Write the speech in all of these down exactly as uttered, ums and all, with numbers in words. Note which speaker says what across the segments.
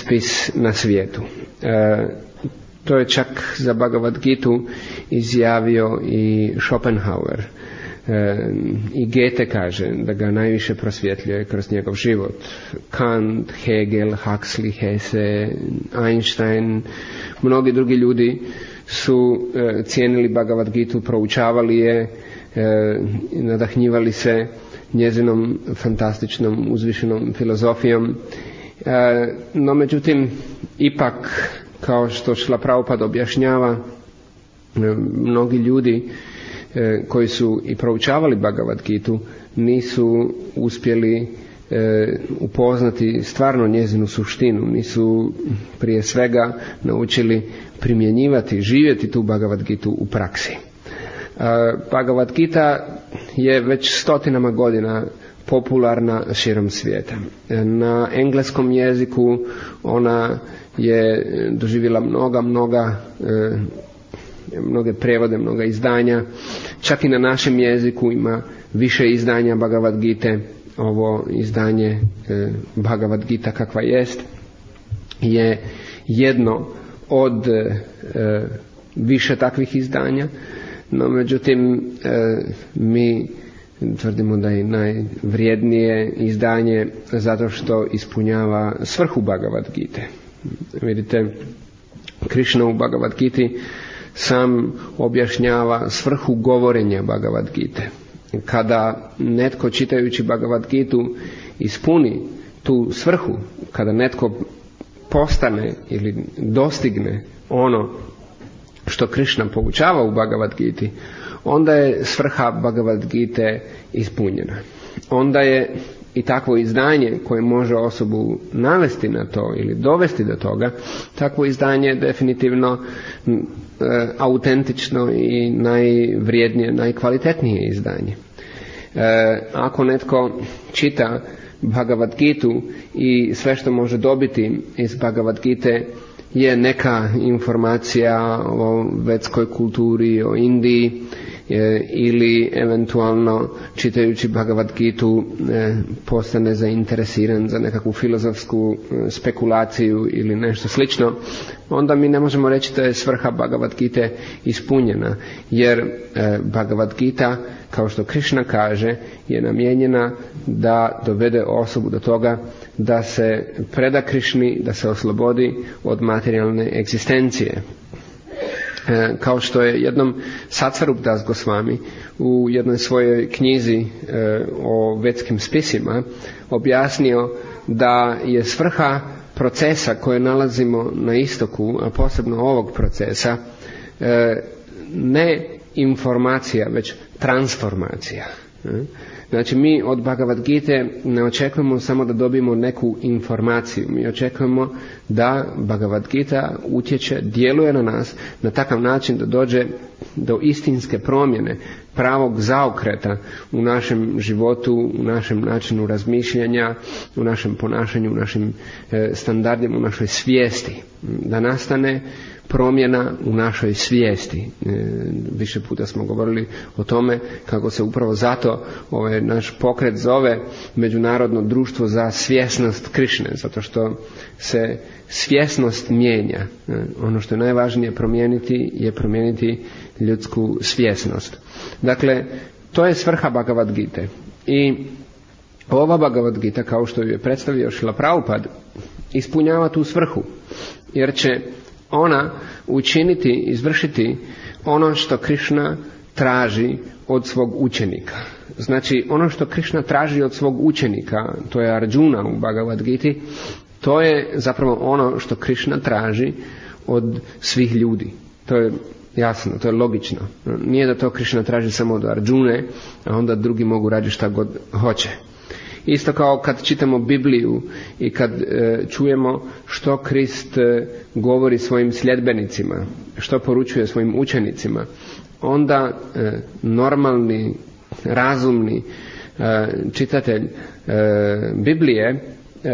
Speaker 1: spis na svijetu. E, to je čak za Bhagavad Gitu izjavio i Schopenhauer. E, I Goethe kaže da ga najviše prosvjetljuje kroz njegov život. Kant, Hegel, Huxley, Hesse, Einstein, mnogi drugi ljudi su e, cijenili Bhagavad Gitu, proučavali je, e, nadahnjivali se njezinom fantastičnom uzvišenom filozofijom. E, no međutim, ipak, kao što Šrila Prabhupada objašnjava, e, mnogi ljudi e, koji su i proučavali Bhagavad Gitu nisu uspjeli e, upoznati stvarno njezinu suštinu, nisu prije svega naučili primjenjivati, živjeti tu Bhagavad Gitu u praksi. Bhagavad Gita je već stotinama godina popularna širom svijeta. Na engleskom jeziku ona je doživjela mnoga, mnoga, mnoge prijevode, mnoga izdanja. Čak i na našem jeziku ima više izdanja Bhagavad Gite. Ovo izdanje Bhagavad Gita kakva jest je jedno od više takvih izdanja. No, međutim, e, mi tvrdimo da je najvrijednije izdanje zato što ispunjava svrhu Bhagavad Gite. Vidite, Krishna u Bhagavad Giti sam objašnjava svrhu govorenja Bhagavad Gite. Kada netko čitajući Bhagavad Gitu ispuni tu svrhu, kada netko postane ili dostigne ono što Krishna poučava u Bhagavad Giti, onda je svrha Bhagavad Gite ispunjena. Onda je i takvo izdanje koje može osobu navesti na to ili dovesti do toga, takvo izdanje je definitivno e, autentično i najvrijednije, najkvalitetnije izdanje. E, ako netko čita Bhagavad Gitu i sve što može dobiti iz Bhagavad Gite je neka informacija o vedskoj kulturi, o Indiji, e, ili eventualno čitajući Bhagavad Gitu e, postane zainteresiran za nekakvu filozofsku e, spekulaciju ili nešto slično, onda mi ne možemo reći da je svrha Bhagavad Gite ispunjena, jer e, Bhagavad Gita, kao što Krishna kaže, je namijenjena da dovede osobu do toga da se preda Krišni, da se oslobodi od materijalne egzistencije. E, kao što je jednom Satsarup Das Gosvami u jednoj svojoj knjizi e, o vedskim spisima objasnio da je svrha procesa koje nalazimo na istoku, a posebno ovog procesa, e, ne informacija, već transformacija. E, Znači, mi od Bhagavad Gite ne očekujemo samo da dobijemo neku informaciju. Mi očekujemo da Bhagavad Gita utječe, djeluje na nas na takav način da dođe do istinske promjene, pravog zaokreta u našem životu, u našem načinu razmišljanja, u našem ponašanju, u našim e, standardima, u našoj svijesti. Da nastane promjena u našoj svijesti. E, više puta smo govorili o tome kako se upravo zato ovaj naš pokret zove Međunarodno društvo za svjesnost Krišne, zato što se svjesnost mijenja. E, ono što je najvažnije promijeniti je promijeniti ljudsku svjesnost. Dakle, to je svrha Bhagavad Gite. I ova Bhagavad Gita, kao što ju je predstavio Šrila Prabhupada, ispunjava tu svrhu, jer će ona učiniti, izvršiti ono što Krishna traži od svog učenika. Znači, ono što Krishna traži od svog učenika, to je Arjuna u Bhagavad Giti, to je zapravo ono što Krishna traži od svih ljudi. To je jasno, to je logično. Nije da to Krishna traži samo od Arjune, a onda drugi mogu raditi šta god hoće. Isto kao kad čitamo Bibliju i kad e, čujemo što Krist e, govori svojim sljedbenicima, što poručuje svojim učenicima, onda e, normalni, razumni e, čitatelj e, Biblije e,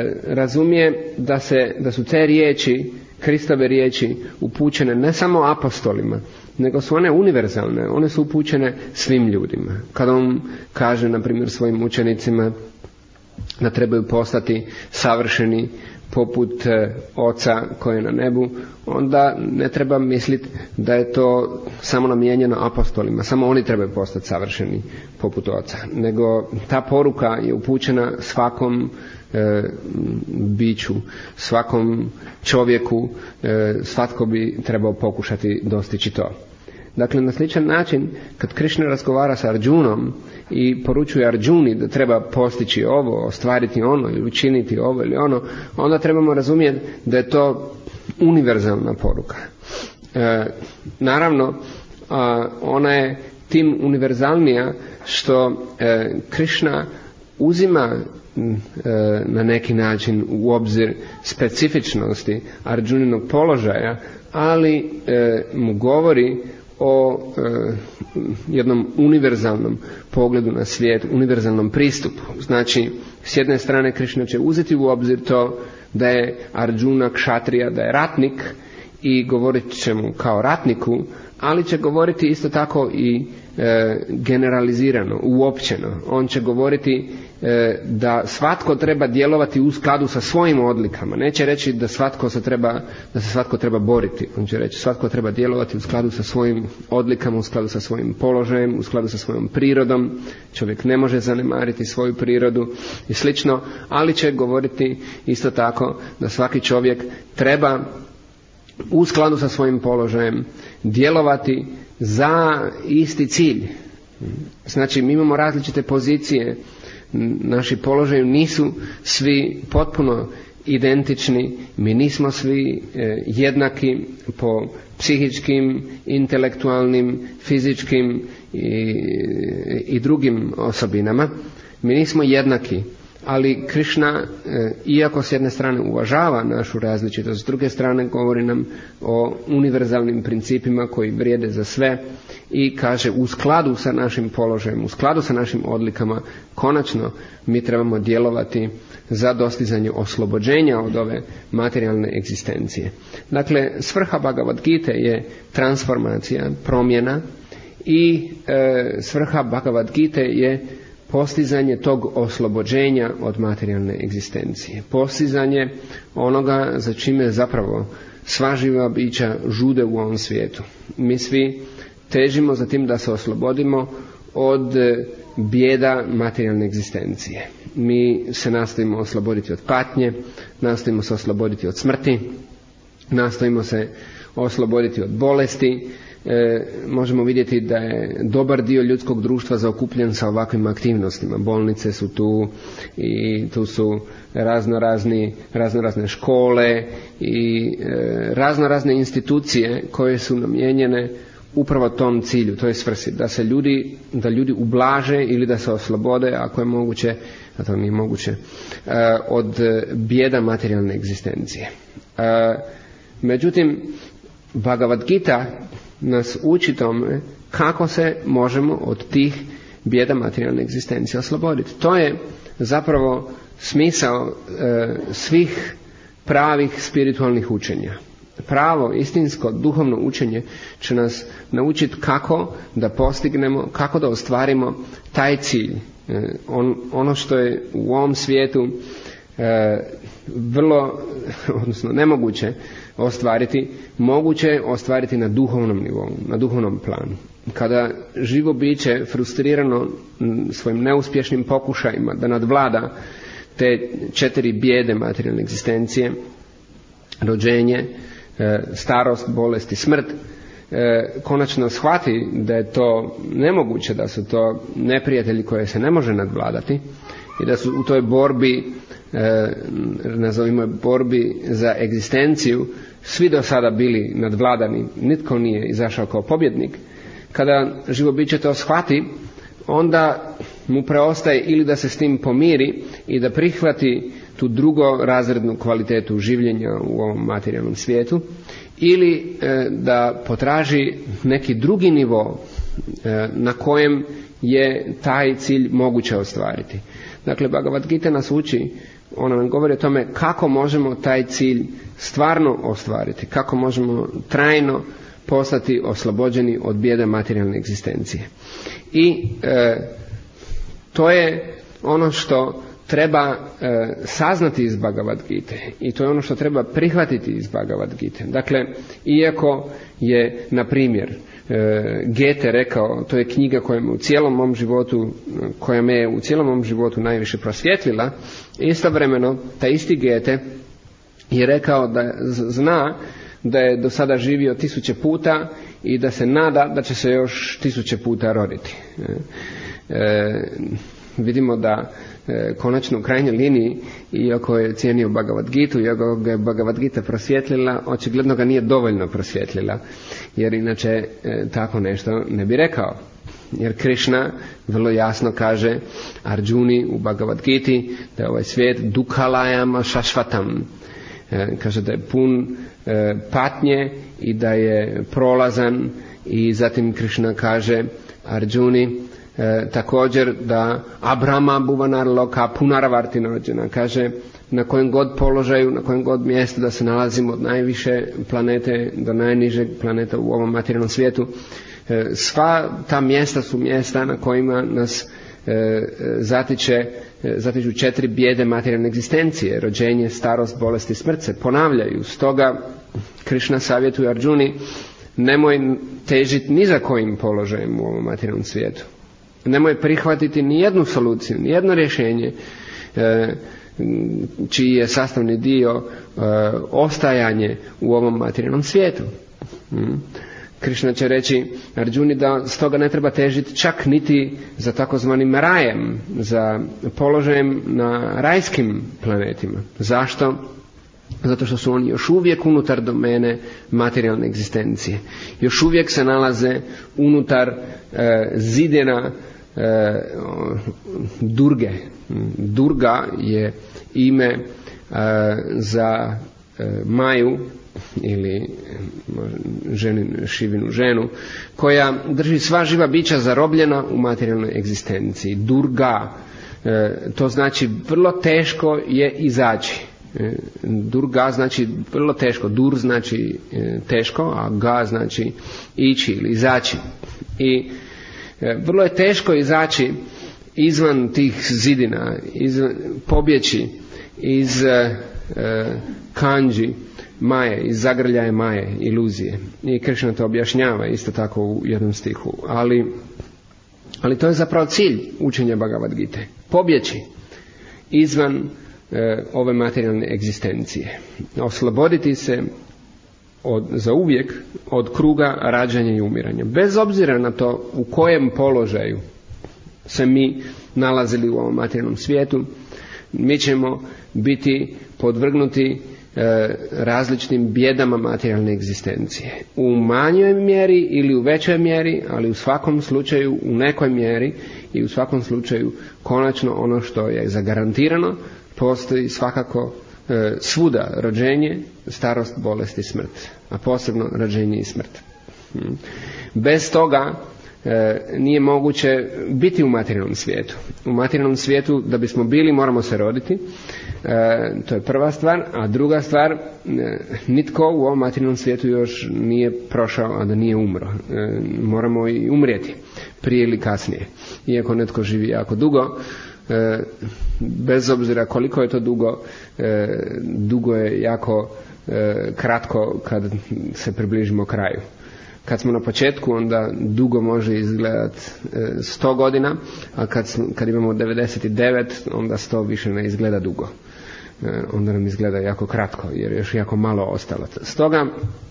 Speaker 1: razumije da, se, da su te riječi, Kristove riječi, upućene ne samo apostolima, nego su one univerzalne, one su upućene svim ljudima. Kad on kaže, na primjer, svojim učenicima da trebaju postati savršeni poput Oca koji je na nebu, onda ne treba misliti da je to samo namijenjeno apostolima, samo oni trebaju postati savršeni poput Oca, nego ta poruka je upućena svakom e, biću, svakom čovjeku, e, svatko bi trebao pokušati dostići to. Dakle, na sličan način, kad Krišna razgovara sa Arđunom i poručuje Arđuni da treba postići ovo, ostvariti ono ili učiniti ovo ili ono, onda trebamo razumjeti da je to univerzalna poruka. E, naravno, a, ona je tim univerzalnija što e, Krišna uzima e, na neki način u obzir specifičnosti Arđuninog položaja, ali e, mu govori o e, jednom univerzalnom pogledu na svijet, univerzalnom pristupu. Znači, s jedne strane Krišna će uzeti u obzir to da je Arđuna kšatrija, da je ratnik i govorit će mu kao ratniku, ali će govoriti isto tako i e, generalizirano, uopćeno. On će govoriti e, da svatko treba djelovati u skladu sa svojim odlikama. Neće reći da svatko se treba, da se svatko treba boriti. On će reći svatko treba djelovati u skladu sa svojim odlikama, u skladu sa svojim položajem, u skladu sa svojom prirodom. Čovjek ne može zanemariti svoju prirodu i slično, ali će govoriti isto tako da svaki čovjek treba u skladu sa svojim položajem djelovati za isti cilj. Znači, mi imamo različite pozicije, naši položaji nisu svi potpuno identični, mi nismo svi e, jednaki po psihičkim, intelektualnim, fizičkim i, i drugim osobinama. Mi nismo jednaki, ali Krišna, e, iako s jedne strane uvažava našu različitost, s druge strane govori nam o univerzalnim principima koji vrijede za sve i kaže u skladu sa našim položajem, u skladu sa našim odlikama, konačno mi trebamo djelovati za dostizanje oslobođenja od ove materijalne egzistencije. Dakle, svrha Bhagavad Gite je transformacija, promjena i e, svrha Bhagavad Gite je postizanje tog oslobođenja od materijalne egzistencije. Postizanje onoga za čime zapravo sva živa bića žude u ovom svijetu. Mi svi težimo za tim da se oslobodimo od bijeda materijalne egzistencije. Mi se nastojimo osloboditi od patnje, nastojimo se osloboditi od smrti, nastojimo se osloboditi od bolesti. E, možemo vidjeti da je dobar dio ljudskog društva zaokupljen sa ovakvim aktivnostima. Bolnice su tu i tu su razno razni, razno razne škole i e, razno razne institucije koje su namijenjene upravo tom cilju, to je svrsi, da se ljudi, da ljudi ublaže ili da se oslobode, ako je moguće, a to nije moguće, e, od bijeda materijalne egzistencije. E, međutim, Bhagavad Gita nas uči tome kako se možemo od tih bijeda materijalne egzistencije osloboditi. To je zapravo smisao e, svih pravih spiritualnih učenja. Pravo, istinsko, duhovno učenje će nas naučiti kako da postignemo, kako da ostvarimo taj cilj. E, on, ono što je u ovom svijetu e, vrlo, odnosno nemoguće ostvariti, moguće je ostvariti na duhovnom nivou, na duhovnom planu. Kada živo biće frustrirano svojim neuspješnim pokušajima da nadvlada te četiri bijede materijalne egzistencije, rođenje, starost, bolest i smrt, konačno shvati da je to nemoguće, da su to neprijatelji koje se ne može nadvladati i da su u toj borbi, nazovimo je borbi za egzistenciju, svi do sada bili nadvladani, nitko nije izašao kao pobjednik. Kada živo biće to shvati, onda mu preostaje ili da se s tim pomiri i da prihvati tu drugorazrednu kvalitetu življenja u ovom materijalnom svijetu, ili e, da potraži neki drugi nivo e, na kojem je taj cilj moguće ostvariti. Dakle, Bhagavad Gita nas uči, ona nam govori o tome kako možemo taj cilj stvarno ostvariti, kako možemo trajno postati oslobođeni od bijede materijalne egzistencije. I e, to je ono što treba e, saznati iz Bhagavad Gite i to je ono što treba prihvatiti iz Bhagavad Gite. Dakle, iako je, na primjer, e, Goethe rekao, to je knjiga koja me u cijelom mom životu, koja me je u cijelom mom životu najviše prosvjetlila, istovremeno, taj isti Goethe je rekao da zna da je do sada živio tisuće puta i da se nada da će se još tisuće puta roditi. E, e, vidimo da e, konačno u krajnjoj liniji, iako je cijenio Bhagavad Gitu, iako ga je Bhagavad Gita prosvjetlila, očigledno ga nije dovoljno prosvjetlila, jer inače e, tako nešto ne bi rekao. Jer Krishna vrlo jasno kaže Arjuni u Bhagavad Giti da je ovaj svijet dukhalayama shashvatam, e, kaže da je pun e, patnje i da je prolazan, i zatim Krishna kaže Arjuni E, također da Abrahama Bhuvanar Loka Punaravartinođena, kaže na kojem god položaju, na kojem god mjestu da se nalazimo od najviše planete do najnižeg planeta u ovom materijalnom svijetu, e, sva ta mjesta su mjesta na kojima nas e, zatiče, e, zatiču četiri bijede materijalne egzistencije: rođenje, starost, bolest i smrt se ponavljaju. Stoga Krishna savjetuje Arjuni, nemoj težiti ni za kojim položajem u ovom materijalnom svijetu. Nemoj prihvatiti ni jednu soluciju, ni jedno rješenje e, čiji je sastavni dio e, ostajanje u ovom materijalnom svijetu. Mm. Krishna će reći Arjuni da stoga ne treba težiti čak niti za takozvanim rajem, za položajem na rajskim planetima. Zašto? Zato što su oni još uvijek unutar domene materijalne egzistencije. Još uvijek se nalaze unutar e, zidina e, Durge. Durga je ime e, za e, Maju ili ženin, Šivinu ženu, koja drži sva živa bića zarobljena u materijalnoj egzistenciji. Durga, e, to znači vrlo teško je izaći. Durga znači vrlo teško. Dur znači teško, a ga znači ići ili izaći. I vrlo je teško izaći izvan tih zidina, izvan, pobjeći iz e, kanđi maje, iz zagrljaje maje, iluzije. I Krishna to objašnjava isto tako u jednom stihu. Ali, ali to je zapravo cilj učenja Bhagavad Gite. Pobjeći izvan ove materijalne egzistencije. Osloboditi se od, za uvijek od kruga rađanja i umiranja. Bez obzira na to u kojem položaju se mi nalazili u ovom materijalnom svijetu, mi ćemo biti podvrgnuti e, različitim bijedama materijalne egzistencije. U manjoj mjeri ili u većoj mjeri, ali u svakom slučaju u nekoj mjeri i u svakom slučaju konačno ono što je zagarantirano, postoji svakako e, svuda rođenje, starost, bolest i smrt, a posebno rođenje i smrt. Hmm. Bez toga e, nije moguće biti u materijalnom svijetu. U materijalnom svijetu da bismo bili moramo se roditi, e, to je prva stvar, a druga stvar, e, nitko u ovom materijalnom svijetu još nije prošao, a da nije umro. E, moramo i umrijeti prije ili kasnije. Iako netko živi jako dugo, E, bez obzira koliko je to dugo, e, dugo je jako e, kratko kad se približimo kraju. Kad smo na početku, onda dugo može izgledati e, sto godina, a kad, kad imamo devedeset devet, onda sto više ne izgleda dugo. E, onda nam izgleda jako kratko, jer je još jako malo ostalo. Stoga,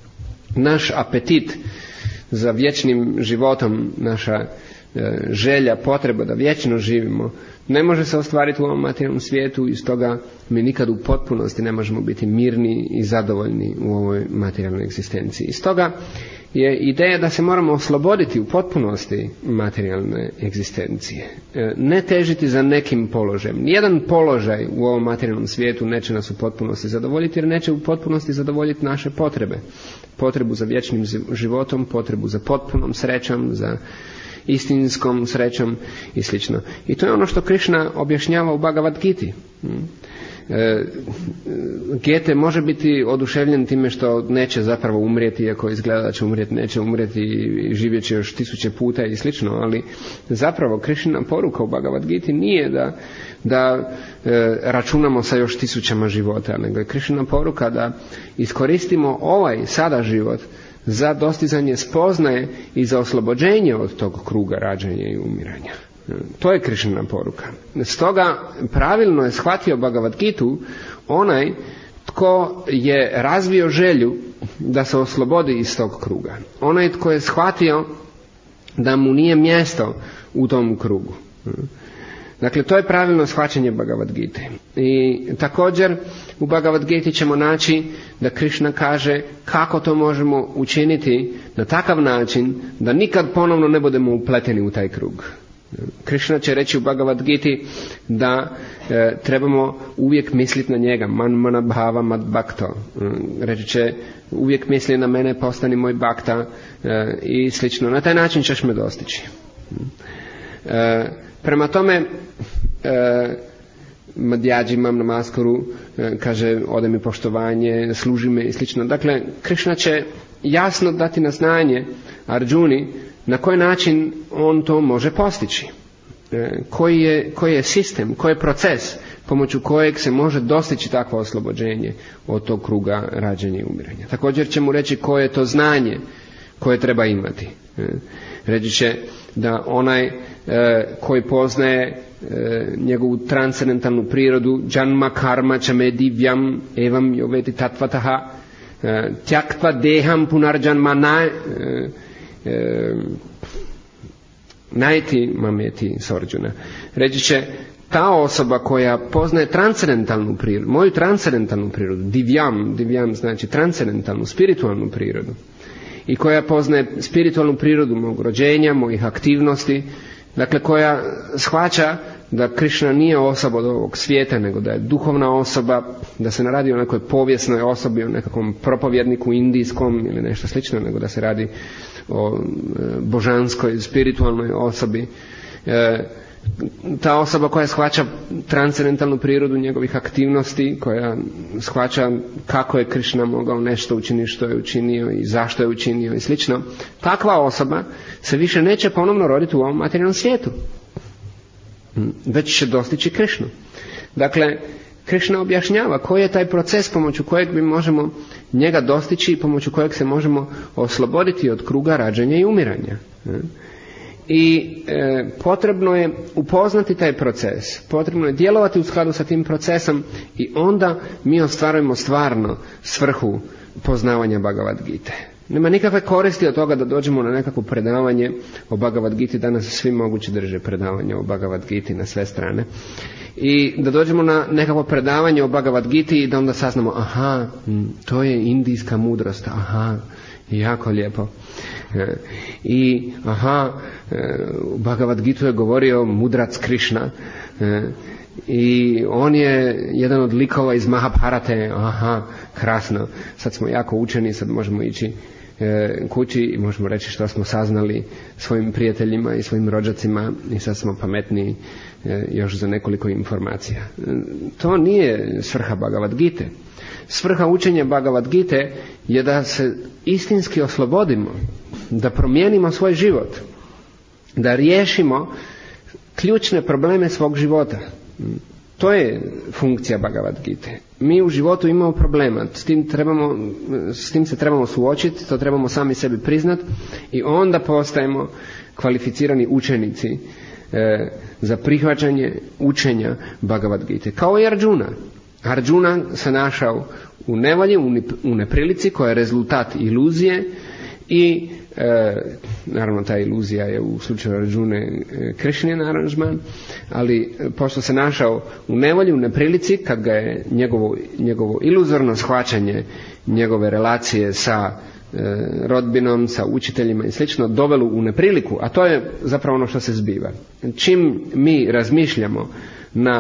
Speaker 1: naš apetit za vječnim životom, naša e, želja, potreba da vječno živimo, ne može se ostvariti u ovom materijalnom svijetu i stoga mi nikad u potpunosti ne možemo biti mirni i zadovoljni u ovoj materijalnoj egzistenciji. I stoga je ideja da se moramo osloboditi u potpunosti materijalne egzistencije. Ne težiti za nekim položajem. Nijedan položaj u ovom materijalnom svijetu neće nas u potpunosti zadovoljiti, jer neće u potpunosti zadovoljiti naše potrebe. Potrebu za vječnim životom, potrebu za potpunom srećom, za istinskom srećom i slično. I to je ono što Krishna objašnjava u Bhagavad Giti. E, Gete može biti oduševljen time što neće zapravo umrijeti, iako izgleda da će umrijeti, neće umrijeti i živjet će još tisuće puta i slično, ali zapravo Krišnina poruka u Bhagavad Giti nije da, da e, računamo sa još tisućama života, nego je Krišnina poruka da iskoristimo ovaj sada život za dostizanje spoznaje i za oslobođenje od tog kruga rađanja i umiranja. To je Krišnina poruka. Stoga pravilno je shvatio Bhagavad Gitu onaj tko je razvio želju da se oslobodi iz tog kruga. Onaj tko je shvatio da mu nije mjesto u tom krugu. Dakle, to je pravilno shvaćanje Bhagavad Gite. I također u Bhagavad Giti ćemo naći da Krišna kaže kako to možemo učiniti na takav način da nikad ponovno ne budemo upleteni u taj krug. Krišna će reći u Bhagavad Giti da e, trebamo uvijek misliti na njega, man mana bhava mad bhakto. Reći će uvijek misli na mene, postani moj bhakta e, i slično. Na taj način ćeš me dostići. E, prema tome e, Madhyaji mam namaskaru e, kaže ode mi poštovanje, služi me i slično. Dakle, Krišna će jasno dati na znanje Arjuni na koji način on to može postići. E, koji, je, koji je sistem, koji je proces pomoću kojeg se može dostići takvo oslobođenje od tog kruga rađanja i umiranja. Također će mu reći koje je to znanje koje treba imati. E, reći će da onaj e, koji poznaje e, njegovu transcendentalnu prirodu, janma karma čame divyam evam joveti tatvataha e, tyaktva deham punarjanma na e, e, najti mameti sorđuna. Reći će ta osoba koja poznaje transcendentalnu prirodu, moju transcendentalnu prirodu, divyam, divyam znači transcendentalnu, spiritualnu prirodu, i koja poznaje spiritualnu prirodu mog rođenja, mojih aktivnosti, dakle koja shvaća da Krišna nije osoba od ovog svijeta, nego da je duhovna osoba, da se ne radi o nekoj povijesnoj osobi, o nekakvom propovjedniku indijskom ili nešto slično, nego da se radi o božanskoj, spiritualnoj osobi. E, ta osoba koja shvaća transcendentalnu prirodu njegovih aktivnosti, koja shvaća kako je Krišna mogao nešto učiniti, što je učinio i zašto je učinio i slično, takva osoba se više neće ponovno roditi u ovom materijalnom svijetu, već će dostići Krišnu. Dakle, Krišna objašnjava koji je taj proces pomoću kojeg mi možemo njega dostići i pomoću kojeg se možemo osloboditi od kruga rađanja i umiranja. I e, potrebno je upoznati taj proces, potrebno je djelovati u skladu sa tim procesom i onda mi ostvarujemo stvarno svrhu poznavanja Bhagavad Gite. Nema nikakve koristi od toga da dođemo na nekakvo predavanje o Bhagavad Giti, danas svi mogući drže predavanje o Bhagavad Giti na sve strane, i da dođemo na nekakvo predavanje o Bhagavad Giti i da onda saznamo, aha, to je indijska mudrost, aha, jako lijepo. I aha, u Bhagavad Gitu je govorio mudrac Krišna i on je jedan od likova iz Mahabharate, aha, krasno, sad smo jako učeni, sad možemo ići kući i možemo reći što smo saznali svojim prijateljima i svojim rođacima i sad smo pametniji još za nekoliko informacija. To nije svrha Bhagavad Gite. Svrha učenja Bhagavad Gite je da se istinski oslobodimo, da promijenimo svoj život, da riješimo ključne probleme svog života. To je funkcija Bhagavad Gite. Mi u životu imamo problema, s tim, trebamo, s tim se trebamo suočiti, to trebamo sami sebi priznati i onda postajemo kvalificirani učenici e, za prihvaćanje učenja Bhagavad Gite. Kao i Arjuna. Arjuna se našao u nevolji, u neprilici koja je rezultat iluzije i e, naravno ta iluzija je u slučaju Arjune Krišnin aranžman, ali pošto se našao u nevolji, u neprilici, kad ga je njegovo, njegovo iluzorno shvaćanje njegove relacije sa e, rodbinom, sa učiteljima i slično dovelo u nepriliku, a to je zapravo ono što se zbiva. Čim mi razmišljamo na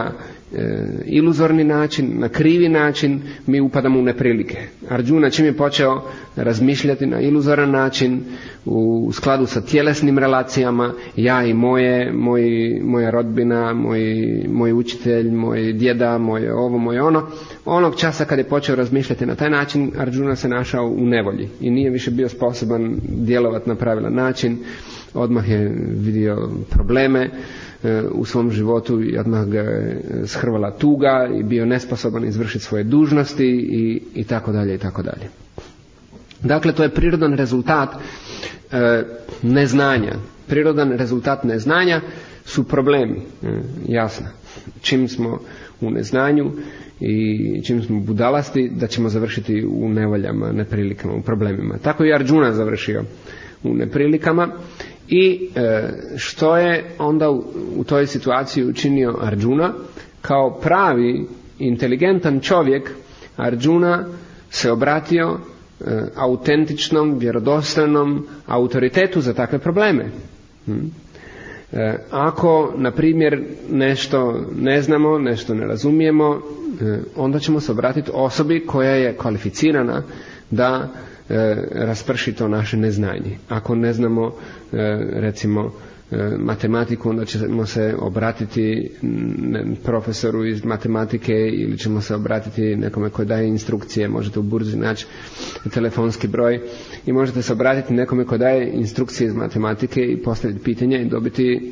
Speaker 1: iluzorni način, na krivi način, mi upadamo u neprilike. Arjuna čim je počeo razmišljati na iluzoran način, u skladu sa tjelesnim relacijama, ja i moje, moj, moja rodbina, moj, moj učitelj, moj djeda, moje ovo, moje ono, onog časa kad je počeo razmišljati na taj način, Arjuna se našao u nevolji i nije više bio sposoban djelovati na pravilan način. Odmah je vidio probleme u svom životu i odmah ga je shrvala tuga i bio nesposoban izvršiti svoje dužnosti i, i tako dalje i tako dalje. Dakle, to je prirodan rezultat e, neznanja. Prirodan rezultat neznanja su problemi, e, jasno. Čim smo u neznanju i čim smo budalasti, da ćemo završiti u nevoljama, neprilikama, u problemima. Tako je Arjuna završio u neprilikama. I e, što je onda u, u toj situaciji učinio Arjuna? Kao pravi inteligentan čovjek, Arjuna se obratio e, autentičnom, vjerodostojnom autoritetu za takve probleme. Hm? E, ako, na primjer, nešto ne znamo, nešto ne razumijemo, e, onda ćemo se obratiti osobi koja je kvalificirana da rasprši to naše neznanje. Ako ne znamo recimo matematiku, onda ćemo se obratiti profesoru iz matematike ili ćemo se obratiti nekome koji daje instrukcije. Možete u burzi naći telefonski broj i možete se obratiti nekome koji daje instrukcije iz matematike i postaviti pitanje i dobiti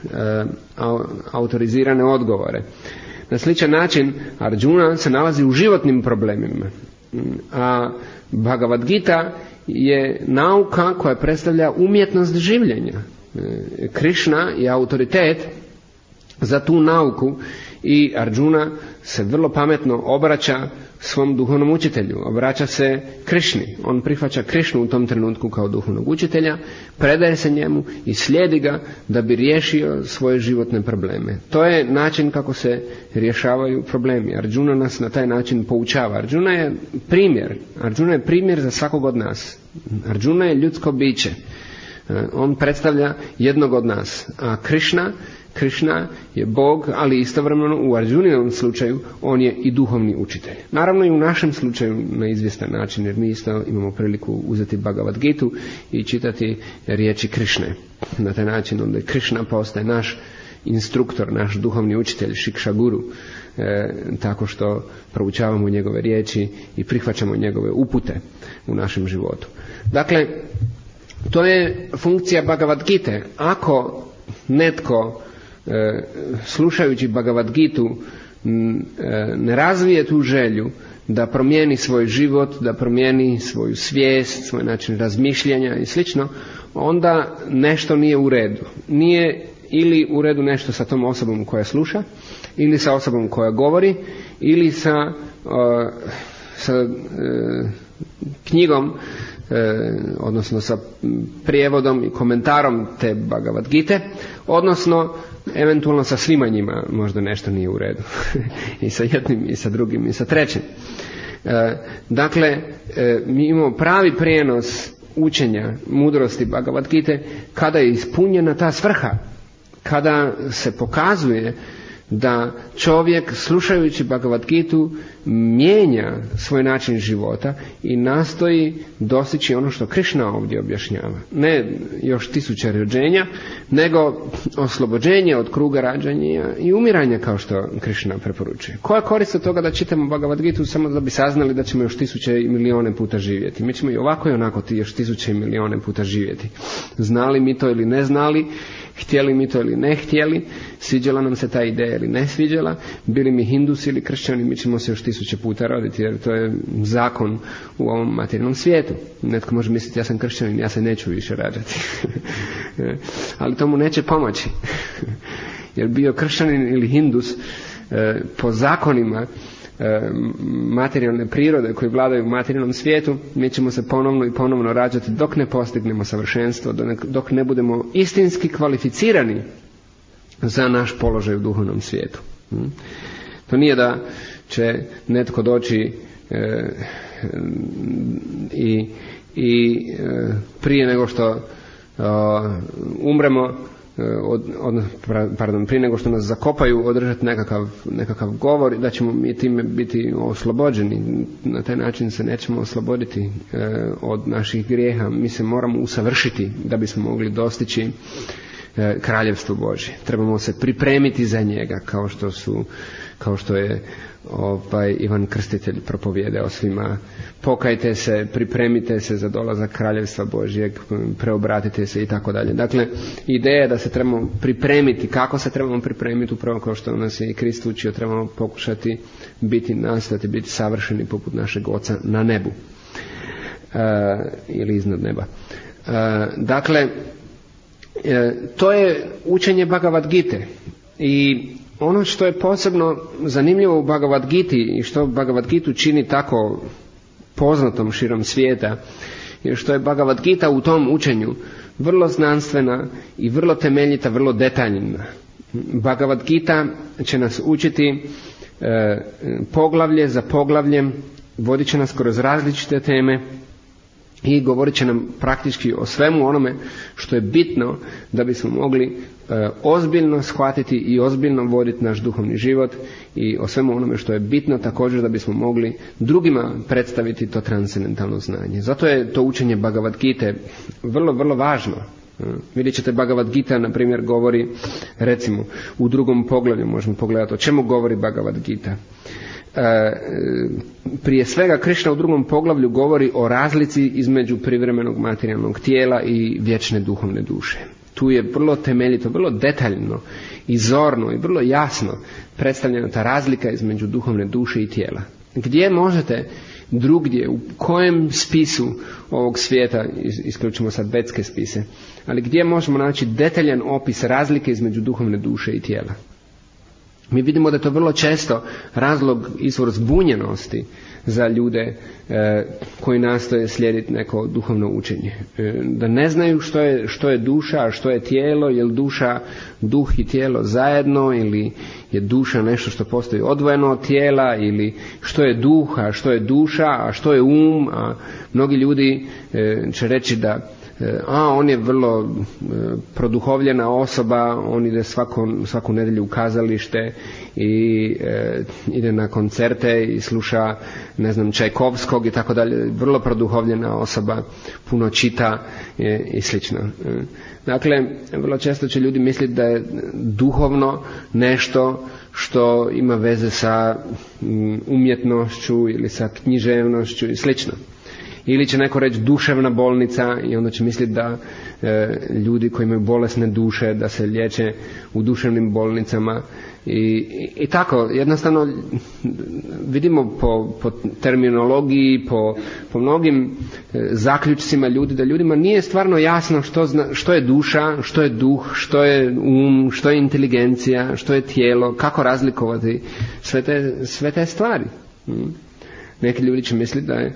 Speaker 1: autorizirane odgovore. Na sličan način Arjuna se nalazi u životnim problemima, a Bhagavad Gita je nauka koja predstavlja umjetnost življenja. Krishna je autoritet za tu nauku i Arjuna se vrlo pametno obraća svom duhovnom učitelju, obraća se Krishni. On prihvaća Krishnu u tom trenutku kao duhovnog učitelja, predaje se njemu i slijedi ga da bi riješio svoje životne probleme. To je način kako se rješavaju problemi. Arjuna nas na taj način poučava. Arjuna je primjer. Arjuna je primjer za svakog od nas. Arjuna je ljudsko biće. On predstavlja jednog od nas. A Krishna Krishna je Bog, ali istovremeno u Arjuninom slučaju on je i duhovni učitelj. Naravno i u našem slučaju na izvjestan način, jer mi isto imamo priliku uzeti Bhagavad Gitu i čitati riječi Krishne. Na taj način onda Krishna postaje naš instruktor, naš duhovni učitelj, Shiksha Guru, e, tako što proučavamo njegove riječi i prihvaćamo njegove upute u našem životu. Dakle, to je funkcija Bhagavad Gite. Ako netko slušajući Bhagavad Gitu ne razvije tu želju da promijeni svoj život, da promijeni svoju svijest, svoj način razmišljanja i slično, onda nešto nije u redu. Nije ili u redu nešto sa tom osobom koja sluša, ili sa osobom koja govori, ili sa, uh, sa uh, knjigom, odnosno sa prijevodom i komentarom te Bhagavad Gite, odnosno eventualno sa svima njima možda nešto nije u redu. I sa jednim, i sa drugim, i sa trećim. Dakle, mi imamo pravi prijenos učenja mudrosti Bhagavad Gite kada je ispunjena ta svrha, kada se pokazuje da čovjek slušajući Bhagavad Gitu mijenja svoj način života i nastoji dostići ono što Krishna ovdje objašnjava. Ne još tisuće rođenja, nego oslobođenje od kruga rađanja i umiranja kao što Krishna preporučuje. Koja korist od toga da čitamo Bhagavad Gitu samo da bi saznali da ćemo još tisuće i milijone puta živjeti? Mi ćemo i ovako i onako ti još tisuće i milijone puta živjeti. Znali mi to ili ne znali, htjeli mi to ili ne htjeli, sviđala nam se ta ideja ili ne sviđala, bili mi hindusi ili kršćani, mi ćemo se još tisuće puta roditi, jer to je zakon u ovom materijalnom svijetu. Netko može misliti ja sam kršćanin, ja se neću više rađati. Ali to mu neće pomoći. Jer bio kršćanin ili hindus po zakonima materijalne prirode koji vladaju u materijalnom svijetu, mi ćemo se ponovno i ponovno rađati dok ne postignemo savršenstvo, dok ne budemo istinski kvalificirani za naš položaj u duhovnom svijetu. To nije da će netko doći e, i, i e, prije nego što e, umremo od, od, pardon, prije nego što nas zakopaju održati nekakav, nekakav govor i da ćemo mi time biti oslobođeni. Na taj način se nećemo osloboditi e, od naših grijeha. Mi se moramo usavršiti da bismo mogli dostići e, kraljevstvo Božje. Trebamo se pripremiti za njega, kao što su kao što je ovaj Ivan Krstitelj propovijedao svima: pokajte se, pripremite se za dolazak kraljevstva Božjeg, preobratite se i tako dalje. Dakle, ideja je da se trebamo pripremiti. Kako se trebamo pripremiti? Upravo kao što nas je i Krist učio, trebamo pokušati biti, nastojati biti savršeni poput našeg Oca na nebu e, ili iznad neba. E, dakle, e, to je učenje Bhagavad Gite. I ono što je posebno zanimljivo u Bhagavad Giti i što Bhagavad Gitu čini tako poznatom širom svijeta je što je Bhagavad Gita u tom učenju vrlo znanstvena i vrlo temeljita, vrlo detaljna. Bhagavad Gita će nas učiti e, poglavlje za poglavljem, vodit će nas kroz različite teme i govorit će nam praktički o svemu onome što je bitno da bismo mogli e, ozbiljno shvatiti i ozbiljno voditi naš duhovni život, i o svemu onome što je bitno također da bismo mogli drugima predstaviti to transcendentalno znanje. Zato je to učenje Bhagavad Gite vrlo, vrlo važno. E, vidjet ćete, Bhagavad Gita na primjer govori, recimo u drugom poglavlju možemo pogledati o čemu govori Bhagavad Gita. Prije svega Krišna u drugom poglavlju govori o razlici između privremenog materijalnog tijela i vječne duhovne duše. Tu je vrlo temeljito, vrlo detaljno i zorno i vrlo jasno predstavljena ta razlika između duhovne duše i tijela. Gdje možete drugdje, u kojem spisu ovog svijeta, isključimo sad vedske spise, ali gdje možemo naći detaljan opis razlike između duhovne duše i tijela? Mi vidimo da je to vrlo često razlog, izvor zbunjenosti za ljude e, koji nastoje slijediti neko duhovno učenje. E, da ne znaju što je, što je duša, a što je tijelo, je li duša duh i tijelo zajedno, ili je duša nešto što postoji odvojeno od tijela, ili što je duh, a što je duša, a što je um. A mnogi ljudi e, će reći da a on je vrlo e, produhovljena osoba, on ide svako, svaku nedjelju u kazalište i e, ide na koncerte i sluša, ne znam, Čajkovskog i tako dalje, vrlo produhovljena osoba, puno čita e, i slično. E, dakle, vrlo često će ljudi misliti da je duhovno nešto što ima veze sa um, umjetnošću ili sa književnošću i slično. Ili će neko reći duševna bolnica i onda će misliti da e, ljudi koji imaju bolesne duše da se liječe u duševnim bolnicama i, i, i tako. Jednostavno vidimo po, po terminologiji, po, po mnogim e, zaključcima ljudi da ljudima nije stvarno jasno što, zna, što je duša, što je duh, što je um, što je inteligencija, što je tijelo, kako razlikovati sve te, sve te stvari. Hmm. Neki ljudi će misliti da je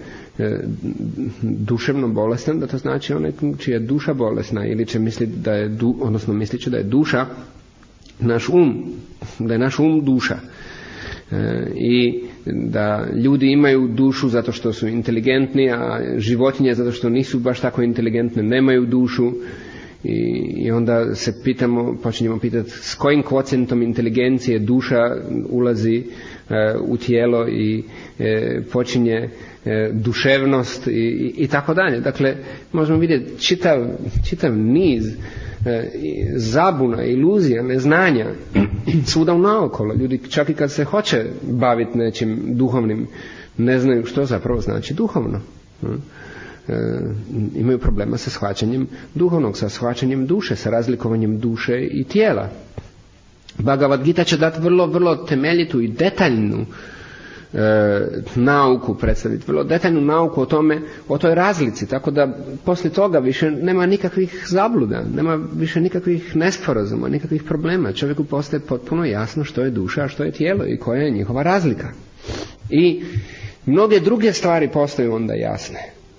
Speaker 1: duševno bolestan, da to znači onaj čija je duša bolesna, ili će misliti da je, du, odnosno mislit će da je duša naš um, da je naš um duša. E, i da ljudi imaju dušu zato što su inteligentni, a životinje zato što nisu baš tako inteligentne nemaju dušu. I, i onda se pitamo, počinjemo pitati s kojim kvocijentom inteligencije duša ulazi e, u tijelo i e, počinje e, duševnost i, i, i tako dalje. Dakle, možemo vidjeti čitav, čitav niz e, zabuna, iluzija, neznanja svuda unaokolo. Ljudi čak i kad se hoće baviti nečim duhovnim ne znaju što zapravo znači duhovno. E, imaju problema sa shvaćanjem duhovnog, sa shvaćanjem duše, sa razlikovanjem duše i tijela. Bhagavad Gita će dati vrlo, vrlo temeljitu i detaljnu e, nauku predstaviti, vrlo detaljnu nauku o tome, o toj razlici, tako da poslije toga više nema nikakvih zabluda, nema više nikakvih nesporazuma, nikakvih problema. Čovjeku postaje potpuno jasno što je duša, a što je tijelo i koja je njihova razlika. I mnoge druge stvari postaju onda jasne.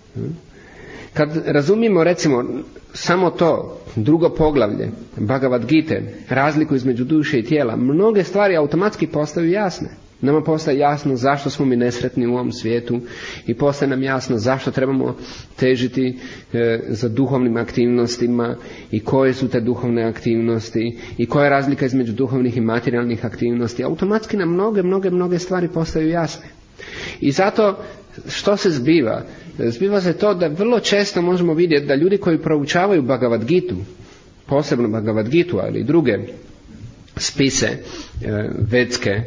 Speaker 1: Kad razumijemo recimo samo to drugo poglavlje Bhagavad Gite, razliku između duše i tijela, mnoge stvari automatski postaju jasne. Nama postaje jasno zašto smo mi nesretni u ovom svijetu i postaje nam jasno zašto trebamo težiti e, za duhovnim aktivnostima i koje su te duhovne aktivnosti i koja je razlika između duhovnih i materijalnih aktivnosti. Automatski nam mnoge, mnoge, mnoge stvari postaju jasne. I zato što se zbiva? Zbiva se to da vrlo često možemo vidjeti da ljudi koji proučavaju Bhagavad Gitu, posebno Bhagavad Gitu, ali i druge spise e, vedske, e,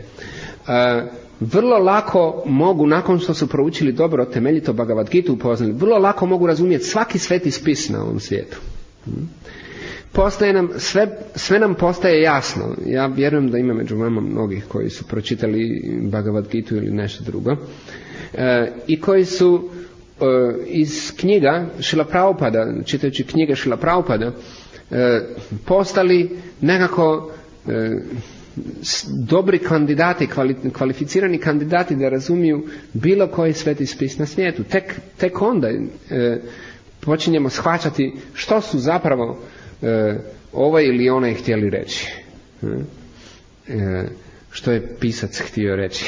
Speaker 1: vrlo lako mogu, nakon što su proučili dobro, temeljito Bhagavad Gitu upoznali, vrlo lako mogu razumjeti svaki sveti spis na ovom svijetu. Postaje nam, sve, sve nam postaje jasno. Ja vjerujem da ima među vama mnogih koji su pročitali Bhagavad Gitu ili nešto drugo e, i koji su e, iz knjiga Šrila Prabhupada, čitajući knjige Šrila Prabhupada, e, postali nekako e, dobri kandidati, kvali, kvalificirani kandidati da razumiju bilo koji sveti spis na svijetu. Tek, tek onda e, počinjemo shvaćati što su zapravo e, ovaj ili onaj htjeli reći. E, što je pisac htio reći.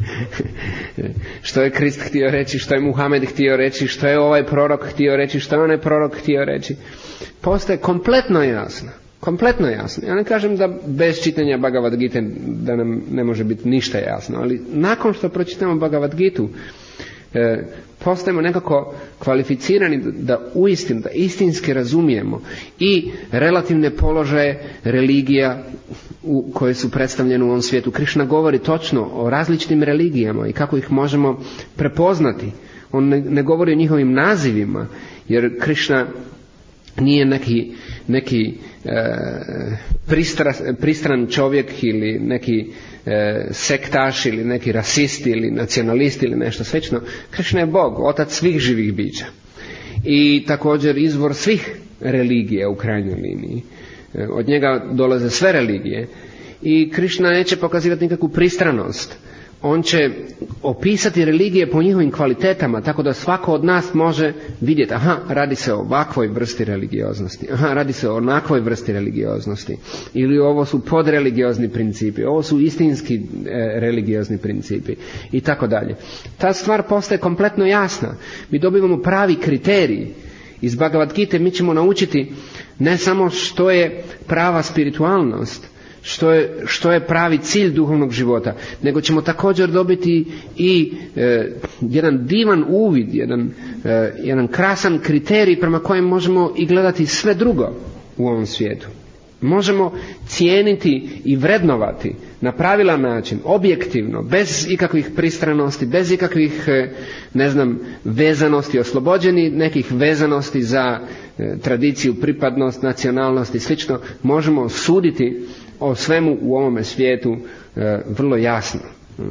Speaker 1: Što je Krist htio reći, što je Muhamed htio reći, što je ovaj prorok htio reći, što je onaj prorok htio reći. Postaje kompletno jasno. Kompletno jasno. Ja ne kažem da bez čitanja Bhagavad Gite da nam ne može biti ništa jasno, ali nakon što pročitamo Bhagavad Gitu e, postajemo nekako kvalificirani da uistinu, da istinski razumijemo i relativne položaje religija u koje su predstavljene u ovom svijetu. Krishna govori točno o različitim religijama i kako ih možemo prepoznati. On ne, ne govori o njihovim nazivima, jer Krishna nije neki, neki e, pristra, pristran čovjek ili neki e, sektaš ili neki rasist ili nacionalist ili nešto slično. Krishna je Bog, otac svih živih bića i također izvor svih religija u krajnjoj liniji. E, od njega dolaze sve religije i Krishna neće pokazivati nikakvu pristranost. On će opisati religije po njihovim kvalitetama, tako da svako od nas može vidjeti, aha, radi se o ovakvoj vrsti religioznosti, aha, radi se o onakvoj vrsti religioznosti, ili ovo su podreligiozni principi, ovo su istinski e, religiozni principi, i tako dalje. Ta stvar postaje kompletno jasna. Mi dobivamo pravi kriterij. Iz Bhagavad Gite mi ćemo naučiti ne samo što je prava spiritualnost, Što je, što je pravi cilj duhovnog života, nego ćemo također dobiti i e, jedan divan uvid, jedan, e, jedan krasan kriterij prema kojem možemo i gledati sve drugo u ovom svijetu. Možemo cijeniti i vrednovati na pravilan način, objektivno, bez ikakvih pristranosti, bez ikakvih, e, ne znam, vezanosti, oslobođeni nekih vezanosti za e, tradiciju, pripadnost, nacionalnost i slično. Možemo suditi o svemu u ovome svijetu e, vrlo jasno.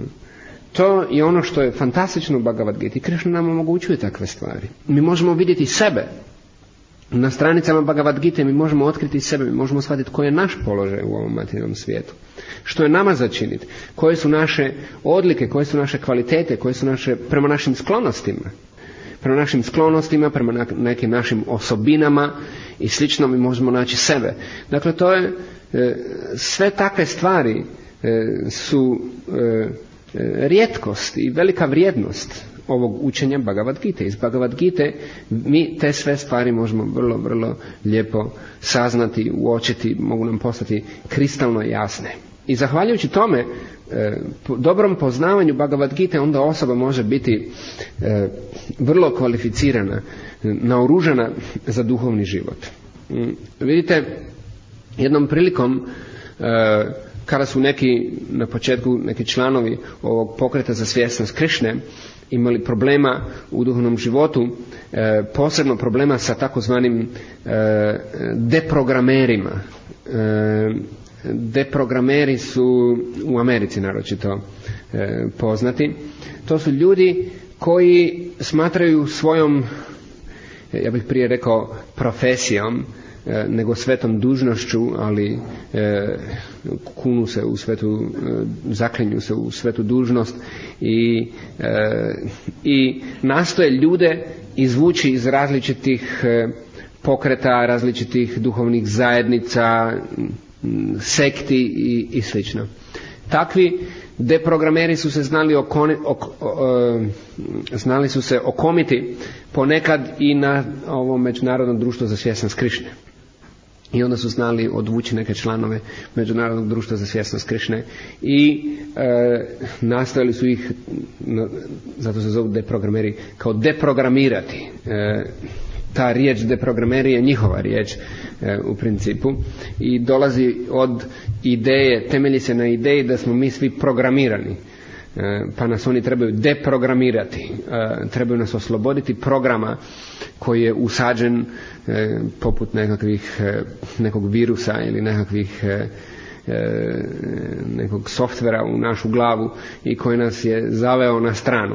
Speaker 1: To je ono što je fantastično u Bhagavad Giti. Krishna nam omogućuje takve stvari. Mi možemo vidjeti sebe. Na stranicama Bhagavad Gite mi možemo otkriti sebe, mi možemo shvatiti koji je naš položaj u ovom materijalnom svijetu. Što je nama začiniti. Koje su naše odlike, koje su naše kvalitete, koje su naše, prema našim sklonostima. Prema našim sklonostima, prema nekim našim osobinama i slično mi možemo naći sebe. Dakle, to je sve takve stvari su rijetkost i velika vrijednost ovog učenja Bhagavad Gite. Iz Bhagavad Gite mi te sve stvari možemo vrlo, vrlo lijepo saznati, uočiti, mogu nam postati kristalno jasne. I zahvaljujući tome, dobrom poznavanju Bhagavad Gite, onda osoba može biti vrlo kvalificirana, naoružana za duhovni život. Vidite, jednom prilikom e, kada su neki na početku neki članovi ovog pokreta za svjesnost Krišne imali problema u duhovnom životu, e, posebno problema sa takozvanim e, deprogramerima. E, deprogrameri su u Americi naročito e, poznati. To su ljudi koji smatraju svojom, ja bih prije rekao profesijom, nego svetom dužnošću, ali e, kunu se u svetu, e, zaklinju se u svetu dužnost i, e, i nastoje ljude izvući iz različitih e, pokreta, različitih duhovnih zajednica, sekti i, i slično. Takvi Deprogrameri su se znali, okoni, ok, o, znali su se okomiti ponekad i na ovo Međunarodno društvo za svjesnost Krišne. I onda su znali odvući neke članove Međunarodnog društva za svjesnost Krišne i e, nastojali su ih, no, zato se zovu deprogrameri, kao deprogramirati. E, ta riječ deprogrameri je njihova riječ e, u principu i dolazi od ideje, temelji se na ideji da smo mi svi programirani. Pa nas oni trebaju deprogramirati, trebaju nas osloboditi programa koji je usađen poput nekakvih, nekog virusa ili nekakvih nekog softvera u našu glavu i koji nas je zaveo na stranu.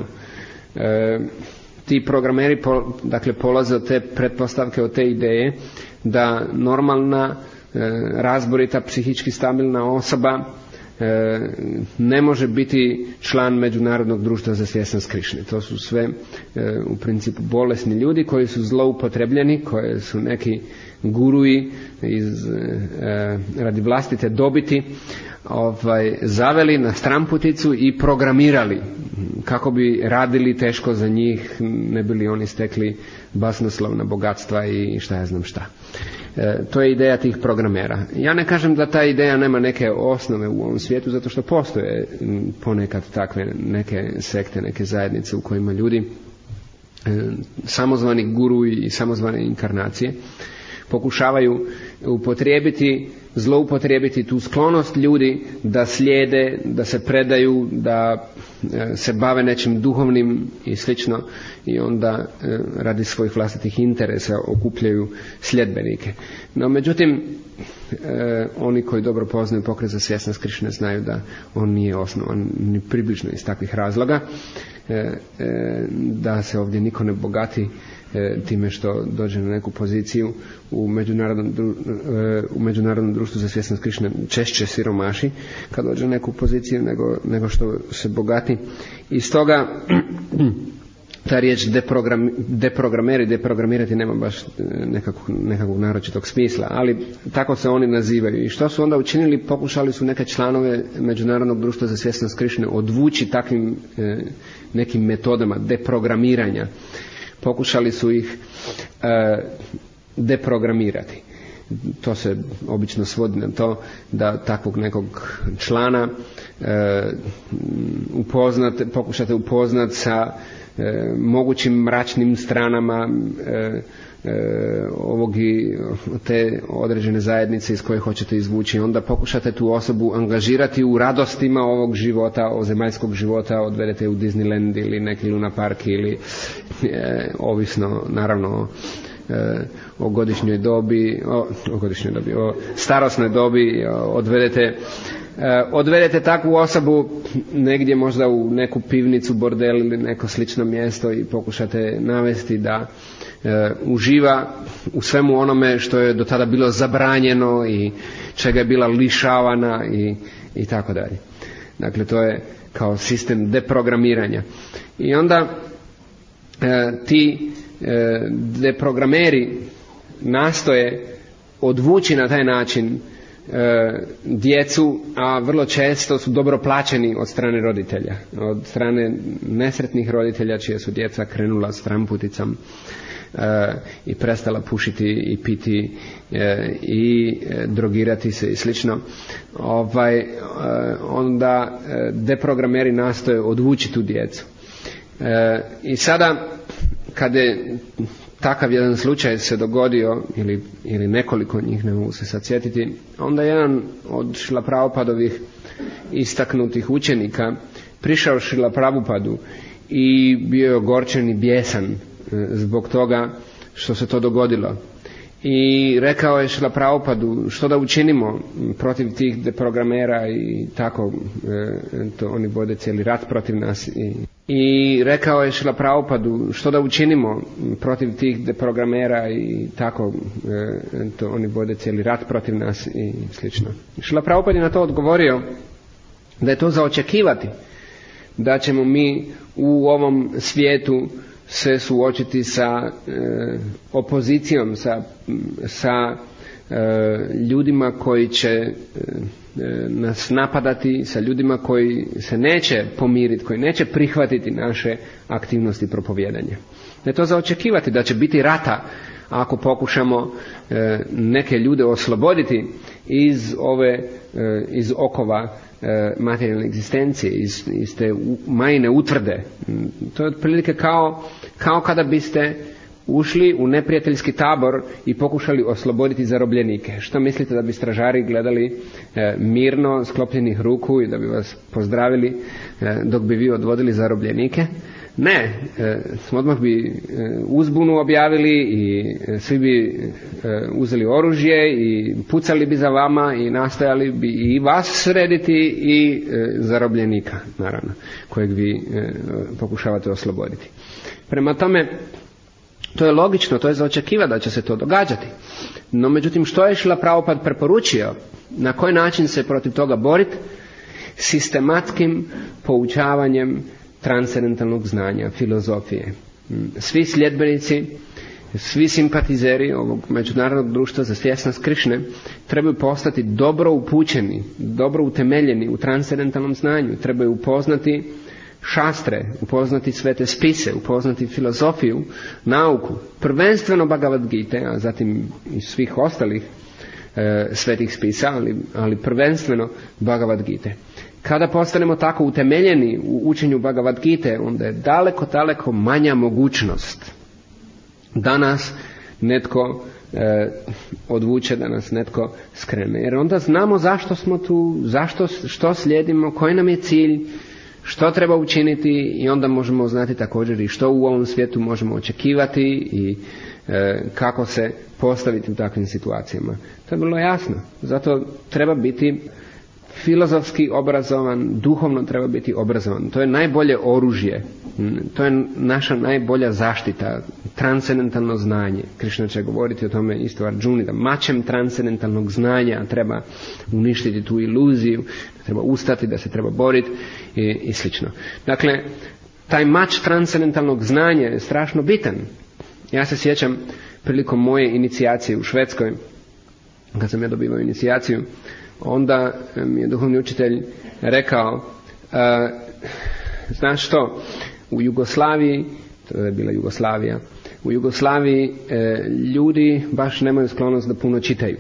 Speaker 1: Ti programeri dakle polaze od te pretpostavke, od te ideje da normalna, razborita, psihički stabilna osoba ne može biti član Međunarodnog društva za svjesnost Krišne. To su sve u principu bolesni ljudi koji su zloupotrebljeni, koji su neki guruji iz, radi vlastite dobiti ovaj, zaveli na stramputicu i programirali kako bi radili teško za njih, ne bili oni stekli basnoslovna bogatstva i šta ja znam šta. E, to je ideja tih programera. Ja ne kažem da ta ideja nema neke osnove u ovom svijetu, zato što postoje ponekad takve neke sekte, neke zajednice u kojima ljudi e, samozvani guru i samozvane inkarnacije pokušavaju upotrijebiti, zloupotrijebiti tu sklonost ljudi da slijede, da se predaju, da se bave nečim duhovnim i slično i onda radi svojih vlastitih interesa okupljaju sljedbenike. No međutim, oni koji dobro poznaju pokret za svjesnost Krišne znaju da on nije osnovan ni približno iz takvih razloga, da se ovdje niko ne bogati time što dođe na neku poziciju u međunarodnom, u međunarodnom društvu za svjesnost Krišne, češće siromaši kad dođe na neku poziciju nego, nego što se bogati. I stoga ta riječ deprogram, deprogrameri, deprogramirati nema baš nekakvog, nekakvog naročitog smisla, ali tako se oni nazivaju. I što su onda učinili? Pokušali su neke članove Međunarodnog društva za svjesnost Krišne odvući takvim e, nekim metodama deprogramiranja. Pokušali su ih e, deprogramirati. To se obično svodi na to da takvog nekog člana e, upoznate, pokušate upoznat sa e, mogućim mračnim stranama e, e, ovog i te određene zajednice iz koje hoćete izvući. Onda pokušate tu osobu angažirati u radostima ovog života, zemaljskog života, odvedete u Disneyland ili neki Luna Park ili e, ovisno naravno e, o godišnjoj dobi, o, o godišnjoj dobi, o starosnoj dobi, o, odvedete odvedete takvu osobu negdje možda u neku pivnicu, bordel ili neko slično mjesto i pokušate navesti da e, uživa u svemu onome što je do tada bilo zabranjeno i čega je bila lišavana i, i tako dalje. Dakle, to je kao sistem deprogramiranja. I onda e, ti e, deprogrameri nastoje odvući na taj način E, djecu, a vrlo često su dobro plaćeni od strane roditelja, od strane nesretnih roditelja čija su djeca krenula s tramputicom e, i prestala pušiti i piti e, i e, drogirati se i slično. Ovaj, e, onda e, deprogrameri nastoje odvući tu djecu. E, I sada kada je takav jedan slučaj se dogodio, ili, ili nekoliko njih, ne mogu se sad sjetiti, onda jedan od Šrila Prabhupadovih istaknutih učenika prišao Šrila Prabhupadu i bio je ogorčen i bijesan zbog toga što se to dogodilo. I rekao je Šrila Prabhupadu što da učinimo protiv tih deprogramera i tako, to oni vode cijeli rat protiv nas. I, i rekao je Šrila Prabhupadu što da učinimo protiv tih deprogramera i tako, to oni vode cijeli rat protiv nas i slično. Šrila Prabhupada je na to odgovorio da je to za očekivati, da ćemo mi u ovom svijetu se suočiti sa e, opozicijom, sa, sa e, ljudima koji će e, nas napadati, sa ljudima koji se neće pomiriti, koji neće prihvatiti naše aktivnosti propovijedanja. Da je to za očekivati da će biti rata ako pokušamo neke ljude osloboditi iz ove iz okova materijalne egzistencije, iz, iz te majine utvrde. To je otprilike kao, kao kada biste ušli u neprijateljski tabor i pokušali osloboditi zarobljenike. Što mislite, da bi stražari gledali e, mirno sklopljenih ruku i da bi vas pozdravili e, dok bi vi odvodili zarobljenike? Ne, e, odmah bi e, uzbunu objavili i e, svi bi e, uzeli oružje i pucali bi za vama i nastojali bi i vas srediti i e, zarobljenika, naravno, kojeg vi e, pokušavate osloboditi. Prema tome, to je logično, to je za očekivati da će se to događati. No međutim, što je Šrila Prabhupada preporučio? Na koji način se protiv toga boriti? Sistematskim poučavanjem transcendentalnog znanja, filozofije. Svi sljedbenici, svi simpatizeri ovog međunarodnog društva za svjesnost Krišne trebaju postati dobro upućeni, dobro utemeljeni u transcendentalnom znanju, trebaju upoznati šastre, upoznati svete spise, upoznati filozofiju, nauku, prvenstveno Bhagavad Gita, a zatim i svih ostalih e, svetih spisa, ali, ali prvenstveno Bhagavad Gita. Kada postanemo tako utemeljeni u učenju Bhagavad Gite, onda je daleko, daleko manja mogućnost da nas netko e, odvuče, da nas netko skrene. Jer onda znamo zašto smo tu, zašto, što slijedimo, koji nam je cilj, što treba učiniti, i onda možemo znati također i što u ovom svijetu možemo očekivati i e, kako se postaviti u takvim situacijama. To je bilo jasno. Zato treba biti filozofski obrazovan, duhovno treba biti obrazovan. To je najbolje oružje. To je naša najbolja zaštita, transcendentalno znanje. Krišna će govoriti o tome isto Arjuni, da mačem transcendentalnog znanja treba uništiti tu iluziju, da treba ustati, da se treba boriti i, i slično. Dakle, taj mač transcendentalnog znanja je strašno bitan. Ja se sjećam prilikom moje inicijacije u Švedskoj, kad sam ja dobivao inicijaciju, onda mi je duhovni učitelj rekao, uh, znaš što, u Jugoslaviji, to je bila Jugoslavija, u Jugoslaviji e, ljudi baš nemaju sklonost da puno čitaju.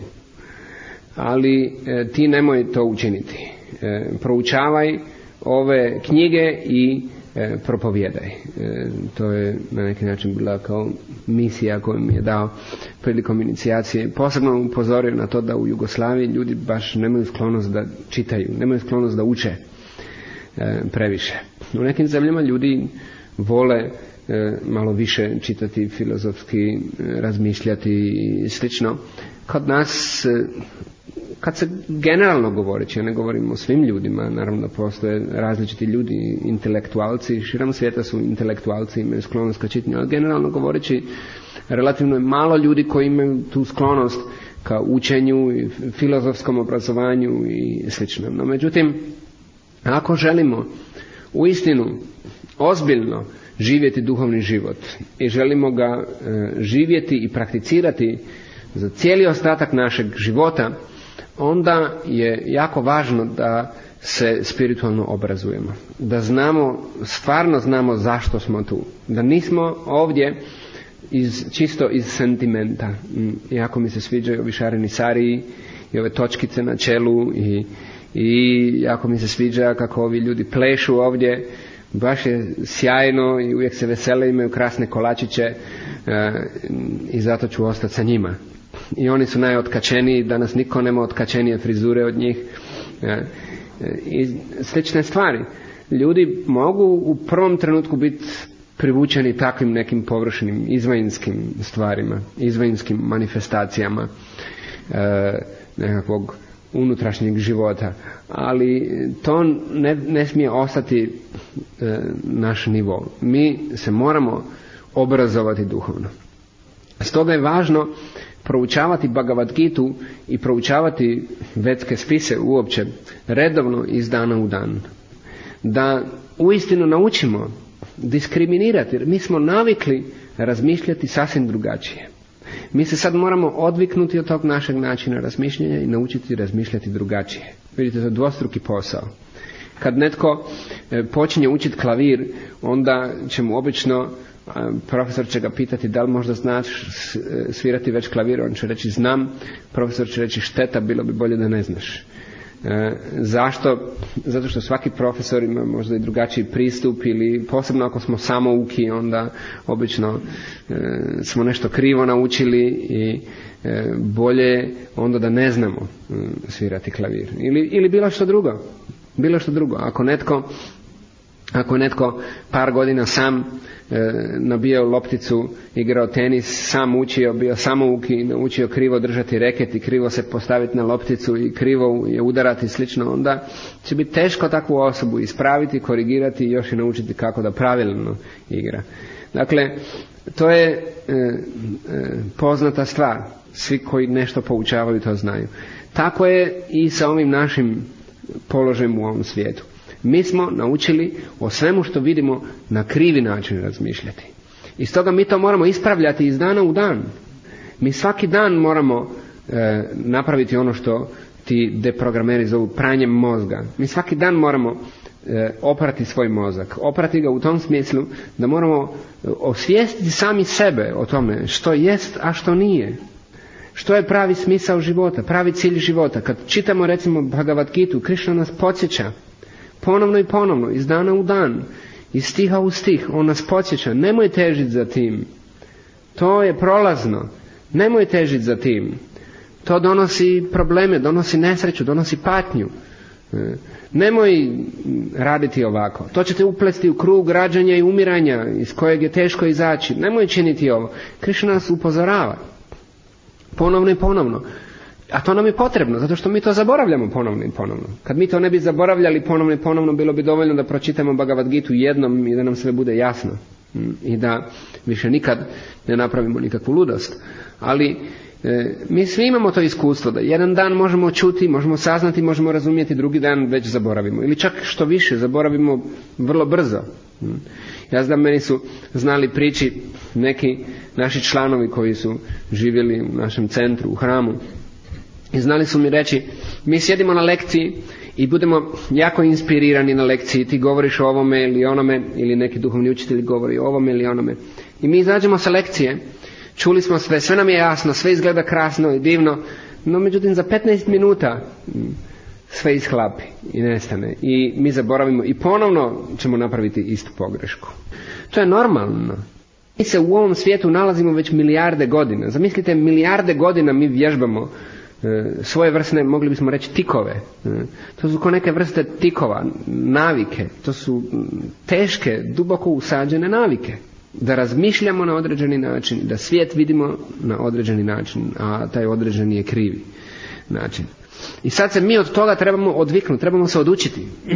Speaker 1: Ali e, ti nemoj to učiniti. E, proučavaj ove knjige i e, propovijedaj. E, to je na neki način bila kao misija koju mi je dao prilikom inicijacije. Posebno upozorio na to da u Jugoslaviji ljudi baš nemaju sklonost da čitaju, nemaju sklonost da uče e, previše. U nekim zemljama ljudi vole e, malo više čitati, filozofski e, razmišljati i slično. Kod nas, e, kad se generalno govoreći, ja ne govorim o svim ljudima, naravno da postoje različiti ljudi, intelektualci, širom svijeta su intelektualci, imaju sklonost ka čitanju, ali generalno govoreći relativno je malo ljudi koji imaju tu sklonost ka učenju i filozofskom obrazovanju i slično. No međutim, ako želimo uistinu ozbiljno živjeti duhovni život i želimo ga e, živjeti i prakticirati za cijeli ostatak našeg života, onda je jako važno da se spiritualno obrazujemo, da znamo, stvarno znamo zašto smo tu, da nismo ovdje iz, čisto iz sentimenta. Jako mi se sviđaju ovi šareni sariji i ove točkice na čelu i, i jako mi se sviđa kako ovi ljudi plešu ovdje. Baš je sjajno i uvijek se vesele, imaju krasne kolačiće e, i zato ću ostati sa njima. I oni su najotkačeniji, danas niko nema otkačenije frizure od njih. E, e, I slične stvari. Ljudi mogu u prvom trenutku biti privučeni takvim nekim površnim, izvanjinskim stvarima, izvanjinskim manifestacijama e, nekakvog unutrašnjeg života, ali to ne, ne smije ostati e, naš nivo. Mi se moramo obrazovati duhovno. Stoga je važno proučavati Bhagavad Gitu i proučavati vedske spise uopće redovno iz dana u dan. Da uistinu naučimo diskriminirati, jer mi smo navikli razmišljati sasvim drugačije. Mi se sad moramo odviknuti od tog našeg načina razmišljanja i naučiti razmišljati drugačije. Vidite, to je dvostruki posao. Kad netko počinje učiti klavir, onda će mu obično, profesor će ga pitati da li možda znaš svirati već klavir, on će reći znam, profesor će reći šteta, bilo bi bolje da ne znaš. E, zašto? Zato što svaki profesor ima možda i drugačiji pristup, ili posebno ako smo samouki, onda obično e, smo nešto krivo naučili i e, bolje onda da ne znamo e, svirati klavir. Ili, ili bilo što drugo. Bilo što drugo. Ako netko, ako netko par godina sam e, nabijao lopticu, igrao tenis, sam učio, bio samouki, naučio krivo držati reket i krivo se postaviti na lopticu i krivo je udarati i slično, onda će biti teško takvu osobu ispraviti, korigirati i još i naučiti kako da pravilno igra. Dakle, to je e, e, poznata stvar. Svi koji nešto poučavaju to znaju. Tako je i sa ovim našim položajem u ovom svijetu. Mi smo naučili o svemu što vidimo na krivi način razmišljati. I stoga mi to moramo ispravljati iz dana u dan. Mi svaki dan moramo e, napraviti ono što ti deprogrameri zovu pranjem mozga. Mi svaki dan moramo e, oprati svoj mozak. Oprati ga u tom smislu da moramo osvijestiti sami sebe o tome što jest, a što nije. Što je pravi smisao života, pravi cilj života. Kad čitamo recimo Bhagavad Gitu, Krishna nas podsjeća ponovno i ponovno, iz dana u dan, iz stiha u stih, on nas podsjeća, nemoj težiti za tim. To je prolazno, nemoj težiti za tim. To donosi probleme, donosi nesreću, donosi patnju. Nemoj raditi ovako. To će te uplesti u krug rađanja i umiranja iz kojeg je teško izaći. Nemoj činiti ovo. Krishna nas upozorava. Ponovno i ponovno. A to nam je potrebno, zato što mi to zaboravljamo ponovno i ponovno. Kad mi to ne bi zaboravljali ponovno i ponovno, bilo bi dovoljno da pročitamo Bhagavad Gitu jednom i da nam sve bude jasno. I da više nikad ne napravimo nikakvu ludost. Ali e, mi svi imamo to iskustvo da jedan dan možemo čuti, možemo saznati, možemo razumjeti, drugi dan već zaboravimo. Ili čak što više, zaboravimo vrlo brzo. Ja znam, meni su znali priči neki naši članovi koji su živjeli u našem centru, u hramu. I znali su mi reći, mi sjedimo na lekciji i budemo jako inspirirani na lekciji, ti govoriš o ovome ili onome, ili neki duhovni učitelj govori o ovome ili onome. I mi izađemo sa lekcije, čuli smo sve, sve nam je jasno, sve izgleda krasno i divno, no međutim za petnaest minuta sve ishlapi i nestane. I mi zaboravimo i ponovno ćemo napraviti istu pogrešku. To je normalno. Mi se u ovom svijetu nalazimo već milijarde godina. Zamislite, milijarde godina mi vježbamo svoje vrste, mogli bismo reći tikove. To su kao neke vrste tikova, navike. To su teške, duboko usađene navike. Da razmišljamo na određeni način, da svijet vidimo na određeni način, a taj određeni je krivi način. I sad se mi od toga trebamo odviknuti, trebamo se odučiti.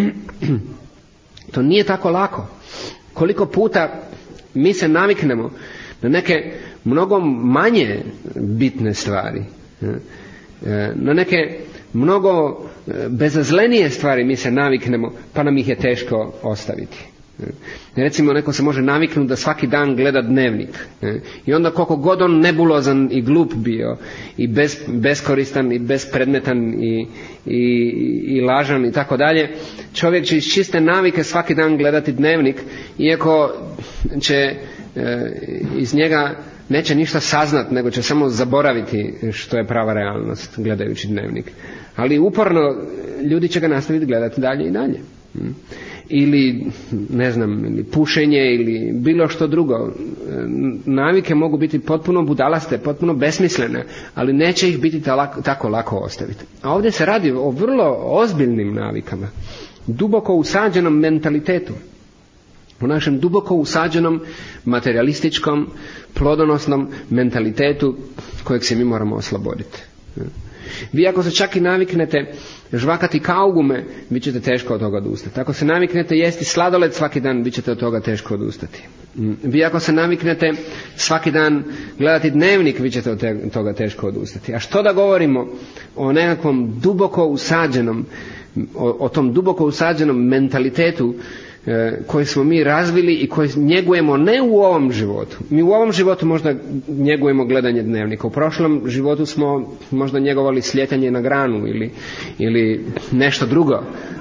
Speaker 1: To nije tako lako. Koliko puta mi se naviknemo na neke mnogo manje bitne stvari, na neke mnogo bezazlenije stvari mi se naviknemo, pa nam ih je teško ostaviti. Recimo, neko se može naviknuti da svaki dan gleda dnevnik i onda koliko god on nebulozan i glup bio i bez, beskoristan i bespredmetan i, i, i lažan i tako dalje, čovjek će iz čiste navike svaki dan gledati dnevnik, iako će e, iz njega neće ništa saznat, nego će samo zaboraviti što je prava realnost gledajući dnevnik. Ali uporno ljudi će ga nastaviti gledati dalje i dalje. Ili, ne znam, ili pušenje ili bilo što drugo. Navike mogu biti potpuno budalaste, potpuno besmislene, ali neće ih biti tako lako ostaviti. A ovdje se radi o vrlo ozbiljnim navikama, duboko usađenom mentalitetu, u našem duboko usađenom materialističkom, plodonosnom mentalitetu kojeg se mi moramo osloboditi. Vi ako se čak i naviknete žvakati kaugume, vi ćete teško od toga odustati. Ako se naviknete jesti sladoled svaki dan, vi ćete od toga teško odustati. Vi ako se naviknete svaki dan gledati dnevnik, vi ćete od toga teško odustati. A što da govorimo o nekakvom duboko usađenom, o, o tom duboko usađenom mentalitetu koji smo mi razvili i koji njegujemo ne u ovom životu. Mi u ovom životu možda njegujemo gledanje dnevnika. U prošlom životu smo možda njegovali slijetanje na granu ili, ili nešto drugo.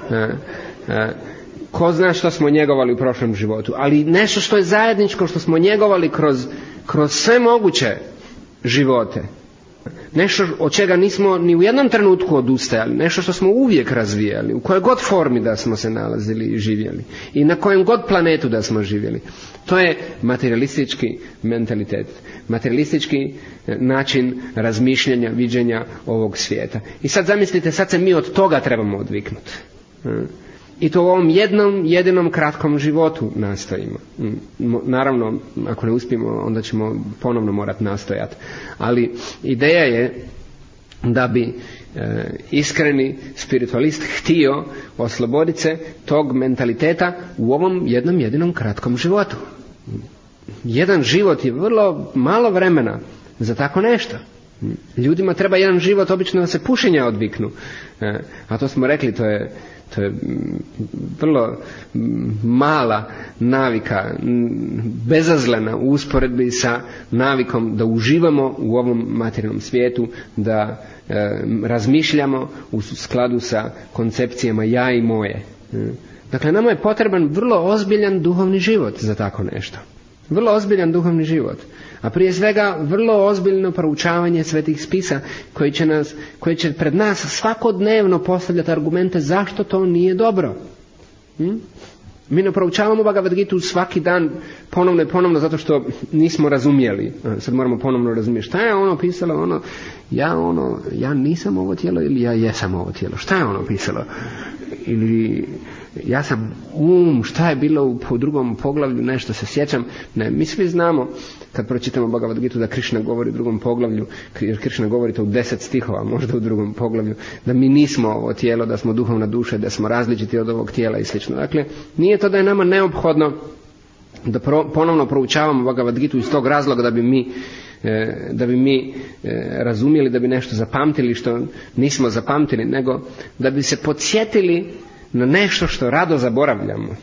Speaker 1: Ko zna što smo njegovali u prošlom životu. Ali nešto što je zajedničko, što smo njegovali kroz, kroz sve moguće živote. Nešto od čega nismo ni u jednom trenutku odustajali, nešto što smo uvijek razvijali, u kojoj god formi da smo se nalazili i živjeli i na kojem god planetu da smo živjeli. To je materialistički mentalitet, materialistički način razmišljanja, viđenja ovog svijeta. I sad zamislite, sad se mi od toga trebamo odviknuti. I to u ovom jednom, jedinom kratkom životu nastojimo. Naravno, ako ne uspijemo, onda ćemo ponovno morati nastojati. Ali ideja je da bi e, iskreni spiritualist htio osloboditi se tog mentaliteta u ovom jednom, jedinom kratkom životu. Jedan život je vrlo malo vremena za tako nešto. Ljudima treba jedan život obično da se pušenja odviknu. E, a to smo rekli, to je To je vrlo mala navika, bezazlena u usporedbi sa navikom da uživamo u ovom materijalnom svijetu, da e, razmišljamo u skladu sa koncepcijama ja i moje. Dakle, nama je potreban vrlo ozbiljan duhovni život za tako nešto. Vrlo ozbiljan duhovni život. A prije svega vrlo ozbiljno proučavanje svetih spisa koji će, nas, koji će pred nas svakodnevno postavljati argumente zašto to nije dobro. Hm? Mi ne proučavamo Bhagavad Gitu svaki dan ponovno i ponovno zato što nismo razumjeli. Sad moramo ponovno razumjeti šta je ono pisalo, ono, ja ono, ja nisam ovo tijelo ili ja jesam ovo tijelo. Šta je ono pisalo? Ili ja sam um, šta je bilo u po drugom poglavlju, nešto se sjećam. Ne, mi svi znamo kad pročitamo Bhagavad Gitu da Krishna govori u drugom poglavlju, jer Krishna govori to u deset stihova, možda u drugom poglavlju, da mi nismo ovo tijelo, da smo duhovna duša, da smo različiti od ovog tijela i slično. Dakle, nije to da je nama neophodno da pro, ponovno proučavamo Bhagavad Gitu iz tog razloga da bi mi da bi mi razumjeli, da bi nešto zapamtili što nismo zapamtili, nego da bi se podsjetili na nešto što rado zaboravljamo.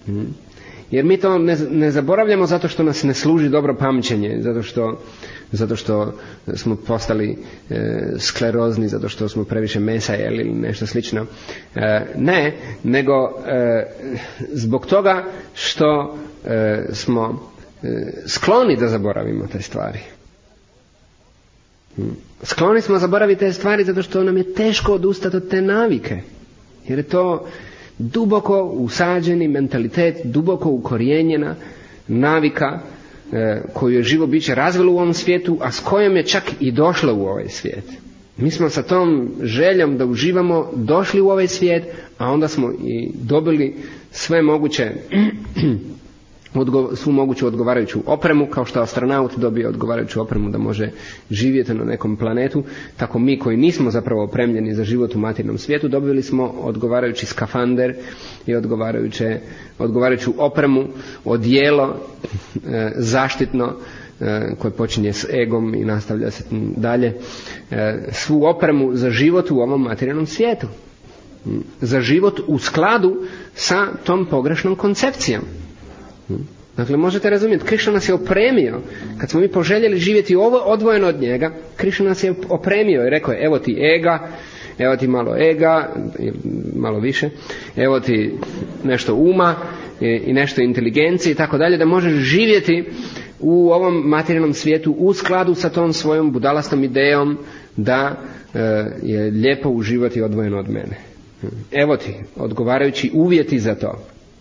Speaker 1: Jer mi to ne, ne zaboravljamo zato što nas ne služi dobro pamćenje, zato što, zato što smo postali e, sklerozni, zato što smo previše mesa jeli ili nešto slično. E, ne, nego e, zbog toga što e, smo e, skloni da zaboravimo te stvari. Skloni smo zaboraviti te stvari zato što nam je teško odustati od te navike. Jer je to duboko usađeni mentalitet, duboko ukorijenjena navika e, koju je živo biće razvilo u ovom svijetu, a s kojom je čak i došla u ovaj svijet. Mi smo sa tom željom da uživamo došli u ovaj svijet, a onda smo i dobili sve moguće Odgo, svu moguću odgovarajuću opremu, kao što astronaut dobije odgovarajuću opremu da može živjeti na nekom planetu, tako mi koji nismo zapravo opremljeni za život u materijalnom svijetu dobili smo odgovarajući skafander i odgovarajuće, odgovarajuću opremu, odijelo e, zaštitno e, koje počinje s egom i nastavlja se dalje, e, svu opremu za život u ovom materijalnom svijetu, za život u skladu sa tom pogrešnom koncepcijom. Dakle, možete razumjeti, Krishna nas je opremio, kad smo mi poželjeli živjeti ovo odvojeno od njega, Krishna nas je opremio i rekao je, evo ti ega, evo ti malo ega, malo više, evo ti nešto uma i nešto inteligencije i tako dalje, da možeš živjeti u ovom materijalnom svijetu u skladu sa tom svojom budalastom idejom da e, je lijepo uživati odvojeno od mene. Evo ti odgovarajući uvjeti za to.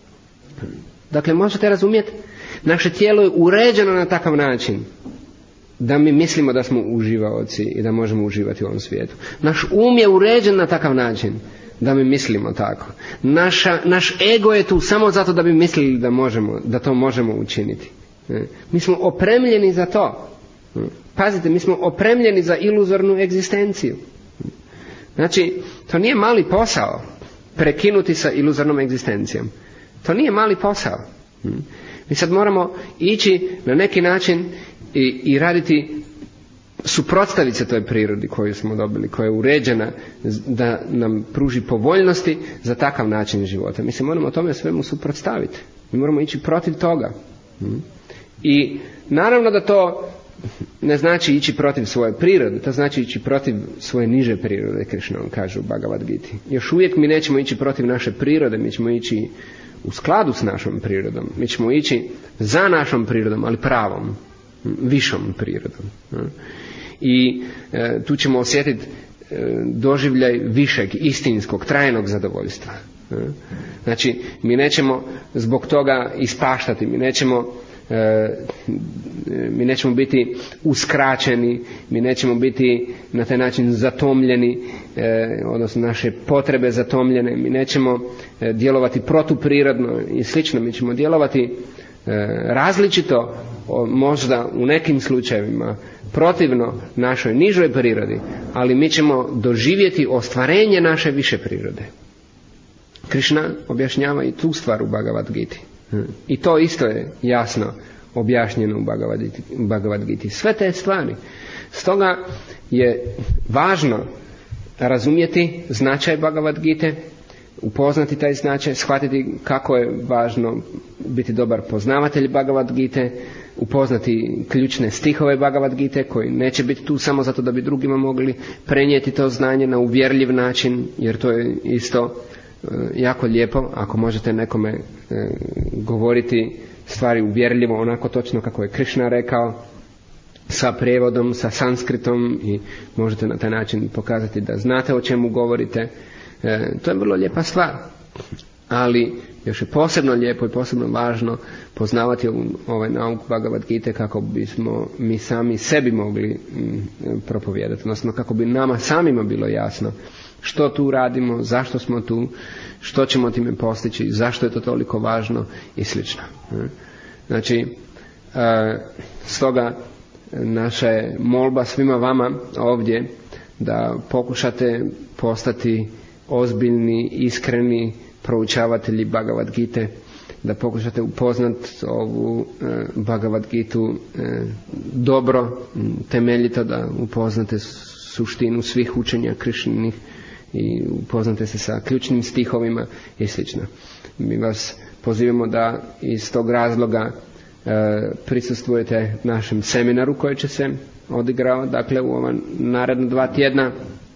Speaker 1: Dakle, možete razumjeti, naše tijelo je uređeno na takav način da mi mislimo da smo uživaoci i da možemo uživati u ovom svijetu. Naš um je uređen na takav način da mi mislimo tako. Naša, naš ego je tu samo zato da bi mislili da možemo, da to možemo učiniti. Mi smo opremljeni za to. Pazite, mi smo opremljeni za iluzornu egzistenciju. Znači, to nije mali posao prekinuti sa iluzornom egzistencijom. To nije mali posao. Mi sad moramo ići na neki način i, i raditi suprotstaviti se toj prirodi koju smo dobili, koja je uređena da nam pruži povoljnosti za takav način života. Mi se moramo tome svemu suprotstaviti. Mi moramo ići protiv toga. I naravno da to ne znači ići protiv svoje prirode, to znači ići protiv svoje niže prirode, Krišna vam kaže u Bhagavad Giti. Još uvijek mi nećemo ići protiv naše prirode, mi ćemo ići u skladu s našom prirodom. Mi ćemo ići za našom prirodom, ali pravom, višom prirodom. I e, tu ćemo osjetiti e, doživljaj višeg, istinskog, trajnog zadovoljstva. E, znači, mi nećemo zbog toga ispaštati, mi nećemo e, mi nećemo biti uskraćeni, mi nećemo biti na taj način zatomljeni, e, odnosno naše potrebe zatomljene, mi nećemo e, djelovati protuprirodno i slično, mi ćemo djelovati e, različito, o, možda u nekim slučajevima protivno našoj nižoj prirodi, ali mi ćemo doživjeti ostvarenje naše više prirode. Krišna objašnjava i tu stvar u Bhagavad Giti. I to isto je jasno objašnjeno u Bhagavad Giti. Sve te stvari. Stoga je važno razumjeti značaj Bhagavad Gite, upoznati taj značaj, shvatiti kako je važno biti dobar poznavatelj Bhagavad Gite, upoznati ključne stihove Bhagavad Gite koji neće biti tu samo zato da bi drugima mogli prenijeti to znanje na uvjerljiv način, jer to je isto e, jako lijepo ako možete nekome e, govoriti stvari uvjerljivo, onako točno kako je Krišna rekao, sa prijevodom, sa sanskritom, i možete na taj način pokazati da znate o čemu govorite. E, to je vrlo lijepa stvar, ali još je posebno lijepo i posebno važno poznavati ovaj nauk Bhagavad Gite kako bismo mi sami sebi mogli m, propovijedati, odnosno kako bi nama samima bilo jasno što tu radimo, zašto smo tu, što ćemo time postići, zašto je to toliko važno i slično. Znači, e, stoga naša je molba svima vama ovdje da pokušate postati ozbiljni, iskreni proučavatelji Bhagavad Gite, da pokušate upoznati ovu e, Bhagavad Gitu e, dobro, temeljito, da upoznate suštinu svih učenja Krišninih i upoznate se sa ključnim stihovima i slično. Mi vas pozivamo da iz tog razloga e, prisustvujete našem seminaru koji će se odigravati, dakle u ova naredna dva tjedna,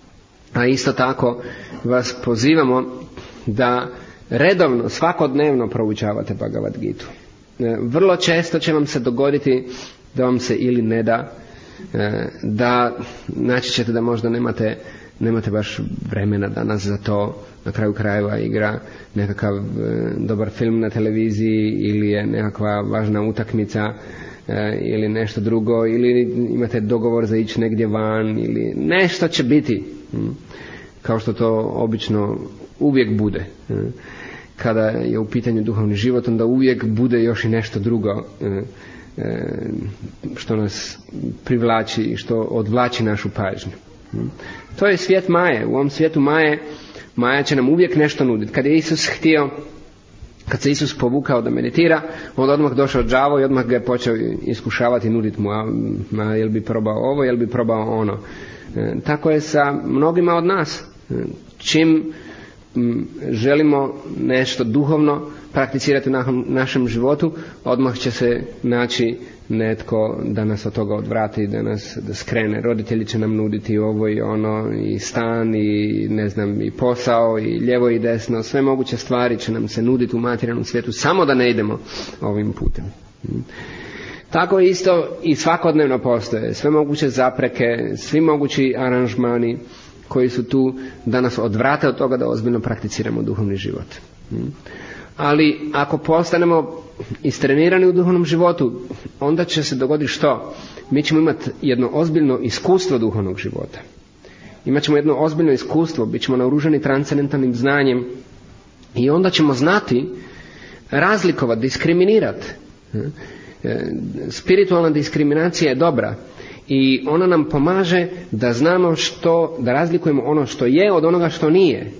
Speaker 1: a isto tako vas pozivamo da redovno, svakodnevno proučavate Bhagavad Gitu. E, vrlo često će vam se dogoditi da vam se ili ne da, e, da naći ćete da možda nemate nemate baš vremena danas za to, na kraju krajeva igra nekakav e, dobar film na televiziji ili je nekakva važna utakmica e, ili nešto drugo, ili imate dogovor za ići negdje van, ili nešto će biti, hm, kao što to obično uvijek bude. Hm. Kada je u pitanju duhovni život, onda uvijek bude još i nešto drugo e, e, što nas privlači i što odvlači našu pažnju. Hm. To je svijet Maje. U ovom svijetu Maje, Maja će nam uvijek nešto nuditi. Kad je Isus htio, kad se Isus povukao da meditira, on odmah došao đavo i odmah ga je počeo iskušavati i nuditi mu, a, a jel bi probao ovo, jel bi probao ono. E, tako je sa mnogima od nas. E, čim m, želimo nešto duhovno prakticirati u na, našem životu, odmah će se naći netko da nas od toga odvrati, da nas da skrene. Roditelji će nam nuditi ovo i ono, i stan, i ne znam, i posao, i lijevo i desno, sve moguće stvari će nam se nuditi u materijalnom svijetu, samo da ne idemo ovim putem. Tako isto i svakodnevno postoje sve moguće zapreke, svi mogući aranžmani koji su tu da nas odvrate od toga da ozbiljno prakticiramo duhovni život. Ali ako postanemo istrenirani u duhovnom životu, onda će se dogoditi što? Mi ćemo imati jedno ozbiljno iskustvo duhovnog života. Imat ćemo jedno ozbiljno iskustvo, bit ćemo naoružani transcendentalnim znanjem i onda ćemo znati razlikovati, diskriminirati. Spiritualna diskriminacija je dobra i ona nam pomaže da znamo što, da razlikujemo ono što je od onoga što nije.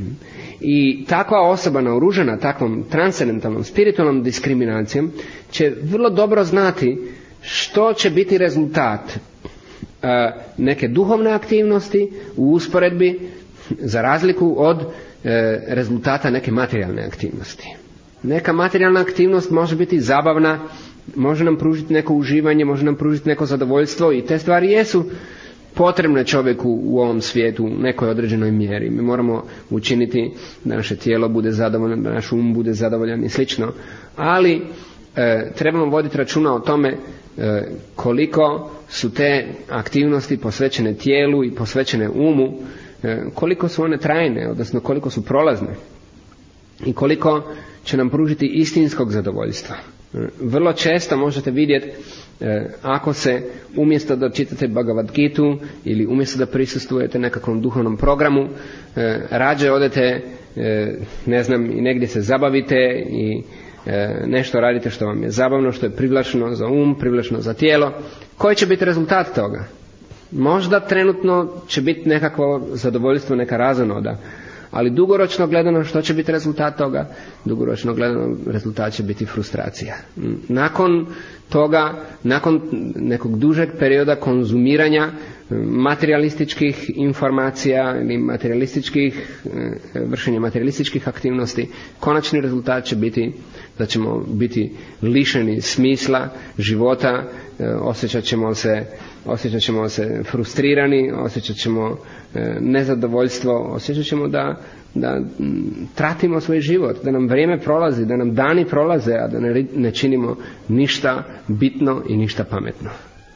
Speaker 1: I takva osoba naoružana takvom transcendentalnom spiritualnom diskriminacijom će vrlo dobro znati što će biti rezultat neke duhovne aktivnosti u usporedbi, za razliku od rezultata neke materijalne aktivnosti. Neka materijalna aktivnost može biti zabavna, može nam pružiti neko uživanje, može nam pružiti neko zadovoljstvo i te stvari jesu potrebne čovjeku u ovom svijetu u nekoj određenoj mjeri. Mi moramo učiniti da naše tijelo bude zadovoljno, da naš um bude zadovoljan i slično. Ali e, trebamo voditi računa o tome e, koliko su te aktivnosti posvećene tijelu i posvećene umu, e, koliko su one trajne, odnosno koliko su prolazne i koliko će nam pružiti istinskog zadovoljstva. Vrlo često možete vidjeti e, ako se umjesto da čitate Bhagavad Gitu ili umjesto da prisustvujete nekakvom duhovnom programu, e, rađe odete e, ne znam i negdje se zabavite i e, nešto radite što vam je zabavno, što je privlačno za um, privlačno za tijelo. Koji će biti rezultat toga? Možda trenutno će biti nekakvo zadovoljstvo, neka razonoda, ali dugoročno gledano što će biti rezultat toga? Dugoročno gledano rezultat će biti frustracija. Nakon toga, nakon nekog dužeg perioda konzumiranja materialističkih informacija ili materialističkih, vršenja materialističkih aktivnosti, konačni rezultat će biti da ćemo biti lišeni smisla života, osjećat ćemo se osjećat ćemo se frustrirani, osjećat ćemo nezadovoljstvo, osjećat ćemo da, da tratimo svoj život, da nam vrijeme prolazi, da nam dani prolaze, a da ne, ne činimo ništa bitno i ništa pametno.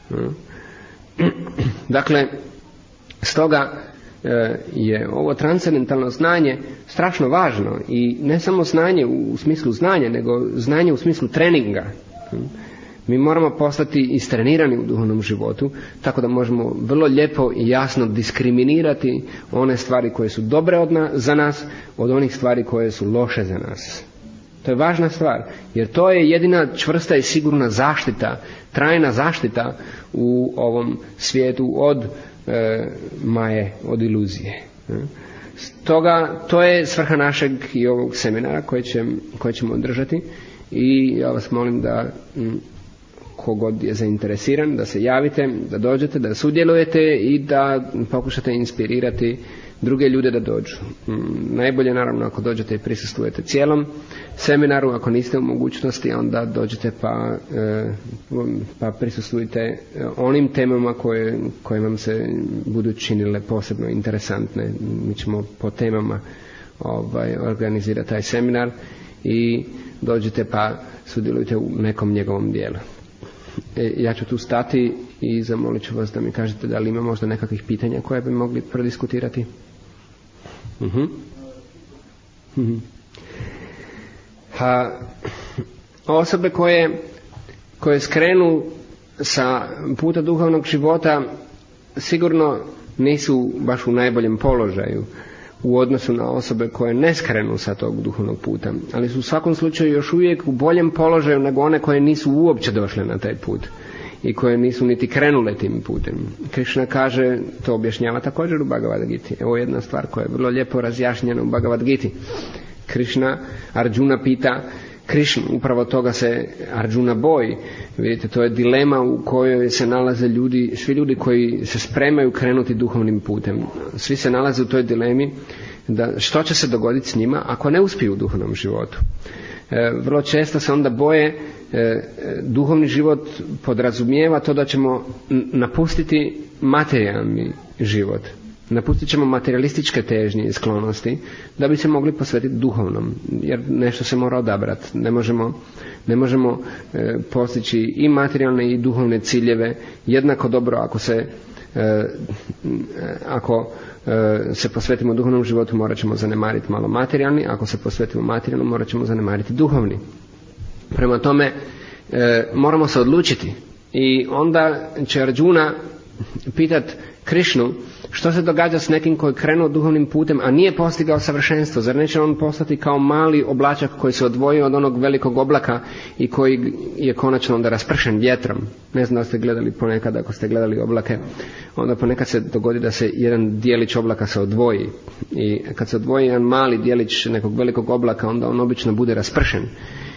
Speaker 1: Dakle, stoga je ovo transcendentalno znanje strašno važno i ne samo znanje u smislu znanja, nego znanje u smislu treninga. Mi moramo postati istrenirani u duhovnom životu, tako da možemo vrlo lijepo i jasno diskriminirati one stvari koje su dobre od nas, za nas od onih stvari koje su loše za nas. To je važna stvar, jer to je jedina čvrsta i sigurna zaštita, trajna zaštita u ovom svijetu od e, maje, od iluzije. Stoga to je svrha našeg i ovog seminara koje, će, koje ćemo održati i ja vas molim da m, kogod je zainteresiran, da se javite, da dođete, da sudjelujete i da pokušate inspirirati druge ljude da dođu. Najbolje naravno ako dođete i prisustvujete cijelom seminaru, ako niste u mogućnosti onda dođete pa, pa prisustvujte onim temama koje, koje vam se budu činile posebno interesantne. Mi ćemo po temama ovaj, organizirati taj seminar i dođete pa sudjelujte u nekom njegovom dijelu. E, ja ću tu stati i zamolit ću vas da mi kažete da li ima možda nekakvih pitanja koje bi mogli prodiskutirati. Uh-huh. Uh-huh. Ha, osobe koje, koje skrenu sa puta duhovnog života sigurno nisu baš u najboljem položaju u odnosu na osobe koje ne skrenu sa tog duhovnog puta, ali su u svakom slučaju još uvijek u boljem položaju nego one koje nisu uopće došle na taj put i koje nisu niti krenule tim putem. Krishna kaže, to objašnjava također u Bhagavad Giti. Evo jedna stvar koja je vrlo lijepo razjašnjena u Bhagavad Giti. Krishna, Arjuna pita Krishna, upravo toga se Arjuna boji. Vidite, to je dilema u kojoj se nalaze ljudi, svi ljudi koji se spremaju krenuti duhovnim putem. Svi se nalaze u toj dilemi da što će se dogoditi s njima ako ne uspiju u duhovnom životu. E, vrlo često se onda boje, e, duhovni život podrazumijeva to da ćemo napustiti materijalni život. Napustit ćemo materialističke težnje i sklonosti da bi se mogli posvetiti duhovnom, jer nešto se mora odabrati. Ne možemo, ne možemo e, postići i materijalne i duhovne ciljeve jednako dobro ako se e, ako e, se posvetimo duhovnom životu morat ćemo zanemariti malo materijalni, ako se posvetimo materijalnom morat ćemo zanemariti duhovni. Prema tome e, moramo se odlučiti i onda će Arjuna pitat Krishnu što se događa s nekim koji je krenuo duhovnim putem, a nije postigao savršenstvo. Zar neće on postati kao mali oblačak koji se odvojio od onog velikog oblaka i koji je konačno onda raspršen vjetrom? Ne znam da ste gledali ponekad, ako ste gledali oblake, onda ponekad se dogodi da se jedan dijelić oblaka se odvoji. I kad se odvoji jedan mali dijelić nekog velikog oblaka, onda on obično bude raspršen.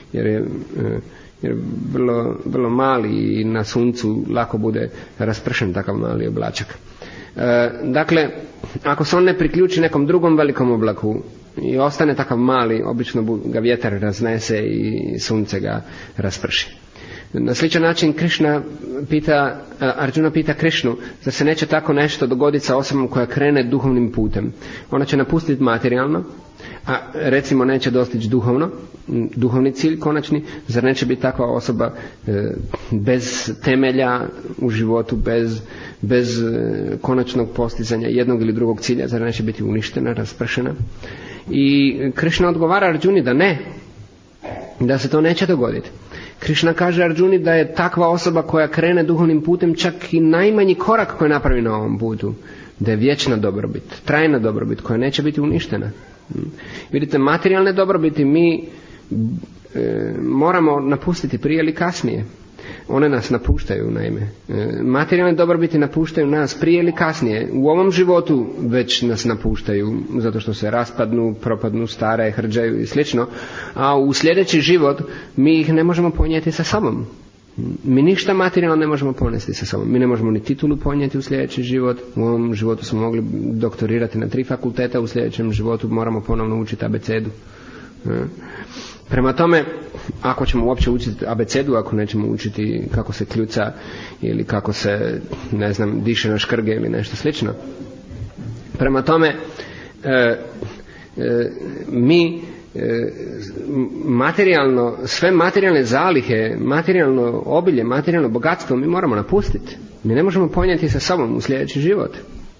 Speaker 1: jer je, jer je vrlo, vrlo mali i na suncu lako bude raspršen takav mali oblačak. E, dakle, ako se on ne priključi nekom drugom velikom oblaku i ostane takav mali, obično ga vjetar raznese i sunce ga rasprši. Na sličan način Krišna pita, Arjuna pita Krišnu da se neće tako nešto dogoditi sa osobom koja krene duhovnim putem. Ona će napustiti materijalno, a recimo neće dostići duhovno, duhovni cilj konačni. Zar neće biti takva osoba e, bez temelja u životu, bez, bez e, konačnog postizanja jednog ili drugog cilja, zar neće biti uništena, raspršena? I Krišna odgovara Arjuni da ne, da se to neće dogoditi. Krišna kaže Arjuni da je takva osoba koja krene duhovnim putem čak i najmanji korak koji napravi na ovom putu, da je vječna dobrobit, trajna dobrobit koja neće biti uništena. Vidite, materijalne dobrobiti mi e, moramo napustiti prije ili kasnije. One nas napuštaju, naime. E, materijalne dobrobiti napuštaju nas prije ili kasnije. U ovom životu već nas napuštaju, zato što se raspadnu, propadnu, stare, hrđaju i slično. A u sljedeći život mi ih ne možemo ponijeti sa sobom. Mi ništa materijalno ne možemo ponesti sa sobom. Mi ne možemo ni titulu ponijeti u sljedeći život. U ovom životu smo mogli doktorirati na tri fakulteta, u sljedećem životu moramo ponovno učiti abecedu. Prema tome, ako ćemo uopće učiti abecedu, ako nećemo učiti kako se kljuca ili kako se, ne znam, diše na škrge ili nešto slično. Prema tome, e, e, mi materijalno, sve materijalne zalihe, materijalno obilje, materijalno bogatstvo mi moramo napustiti. Mi ne možemo ponijeti sa sobom u sljedeći život.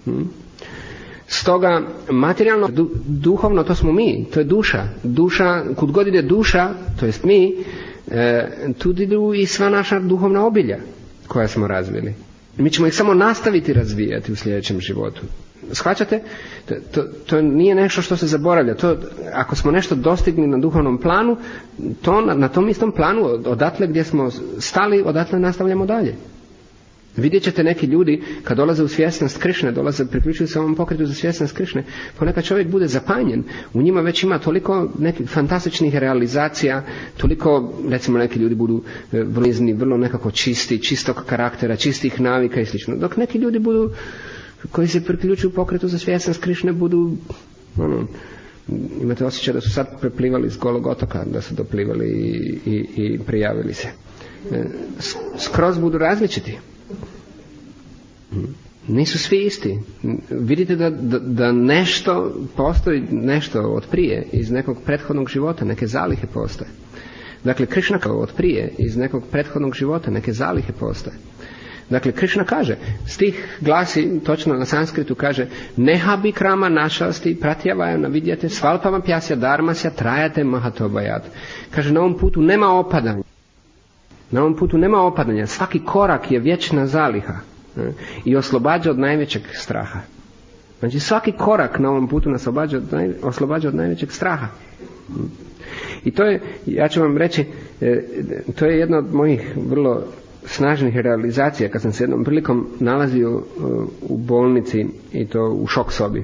Speaker 1: Stoga materijalno, du, duhovno, to smo mi, to je duša. Duša, kud god ide duša, to jest mi, e, tud idu i sva naša duhovna obilja koja smo razvili. Mi ćemo ih samo nastaviti razvijati u sljedećem životu. Shvaćate? To, to, to nije nešto što se zaboravlja. To, ako smo nešto dostigli na duhovnom planu, to na, na tom istom planu, odatle gdje smo stali, odatle nastavljamo dalje. Vidjet ćete neki ljudi kad dolaze u svjesnost Krišne, dolaze, priključuju se ovom pokretu za svjesnost Krišne, ponekad čovjek bude zapanjen. U njima već ima toliko nekih fantastičnih realizacija, toliko, recimo neki ljudi budu vrlizni, vrlo nekako čisti, čistog karaktera, čistih navika i slično. Dok neki ljudi budu, koji se priključuju pokretu za svjesnost Krišne, budu, ono, imate osjećaj da su sad preplivali s Golog otoka, da su doplivali i, i, i prijavili se. Skroz budu različiti. Nisu svi isti. Vidite da, da, da nešto postoji, nešto od prije iz nekog prethodnog života, neke zalihe postoje. Dakle, Krišna kao od prije iz nekog prethodnog života, neke zalihe postoje. Dakle, Krišna kaže, stih glasi, točno na sanskritu kaže, neha bikrama našasti pratjavaja navidjate svalpama pjasja dharmasya trajate mahatobajat. Kaže, na ovom putu nema opadanja. Na ovom putu nema opadanja. Svaki korak je vječna zaliha i oslobađa od najvećeg straha. Znači, svaki korak na ovom putu nas oslobađa od, naj, oslobađa od najvećeg straha. I to je, ja ću vam reći, to je jedna od mojih vrlo snažnih realizacija kad sam se jednom prilikom nalazio u bolnici i to u šok sobi.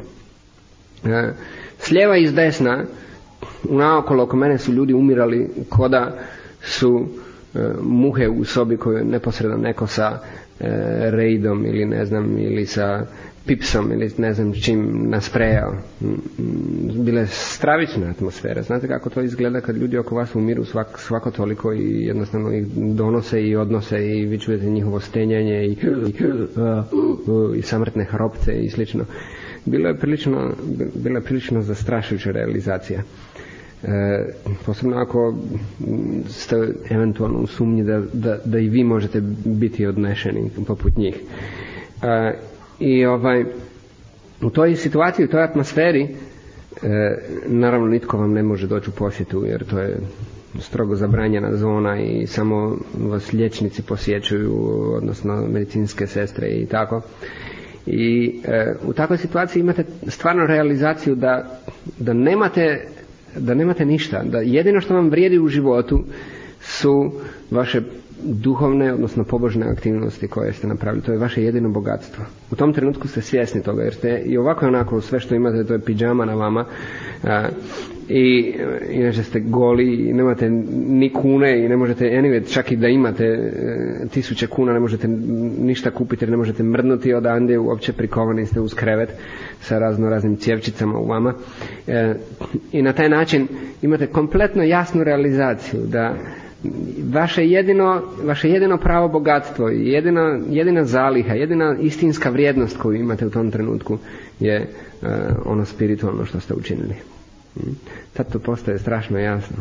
Speaker 1: S lijeva i s desna naokolo oko mene su ljudi umirali koda su muhe u sobi koju je neposredno neko sa rejdom ili ne znam ili sa pipsom ili ne znam čim nasprejao. Bila je stravična atmosfera. Znate kako to izgleda kad ljudi oko vas umiru svak, svako toliko i jednostavno ih donose i odnose i vi čujete njihovo stenjanje i, i, i samrtne hropce i slično. Bilo je prilično, bila je prilično zastrašujuća realizacija. E, posebno ako ste eventualno u sumnji da, da, da i vi možete biti odnešeni poput njih. E, I ovaj, u toj situaciji, u toj atmosferi, e, naravno nitko vam ne može doći u posjetu jer to je strogo zabranjena zona i samo vas liječnici posjećuju, odnosno medicinske sestre i tako. I e, u takvoj situaciji imate stvarno realizaciju da, da nemate da nemate ništa, da jedino što vam vrijedi u životu su vaše duhovne, odnosno pobožne aktivnosti koje ste napravili. To je vaše jedino bogatstvo. U tom trenutku ste svjesni toga, jer ste i ovako i onako sve što imate, to je pidžama na vama. i inače ste goli i nemate ni kune i ne možete, anyway, čak i da imate e, tisuće kuna ne možete ništa kupiti jer ne možete mrdnuti odande, uopće prikovani ste uz krevet sa razno raznim cjevčicama u vama e, i na taj način imate kompletno jasnu realizaciju da vaše jedino, vaše jedino pravo bogatstvo i jedina, jedina zaliha, jedina istinska vrijednost koju imate u tom trenutku je e, ono spiritualno što ste učinili. Tad to postaje strašno jasno.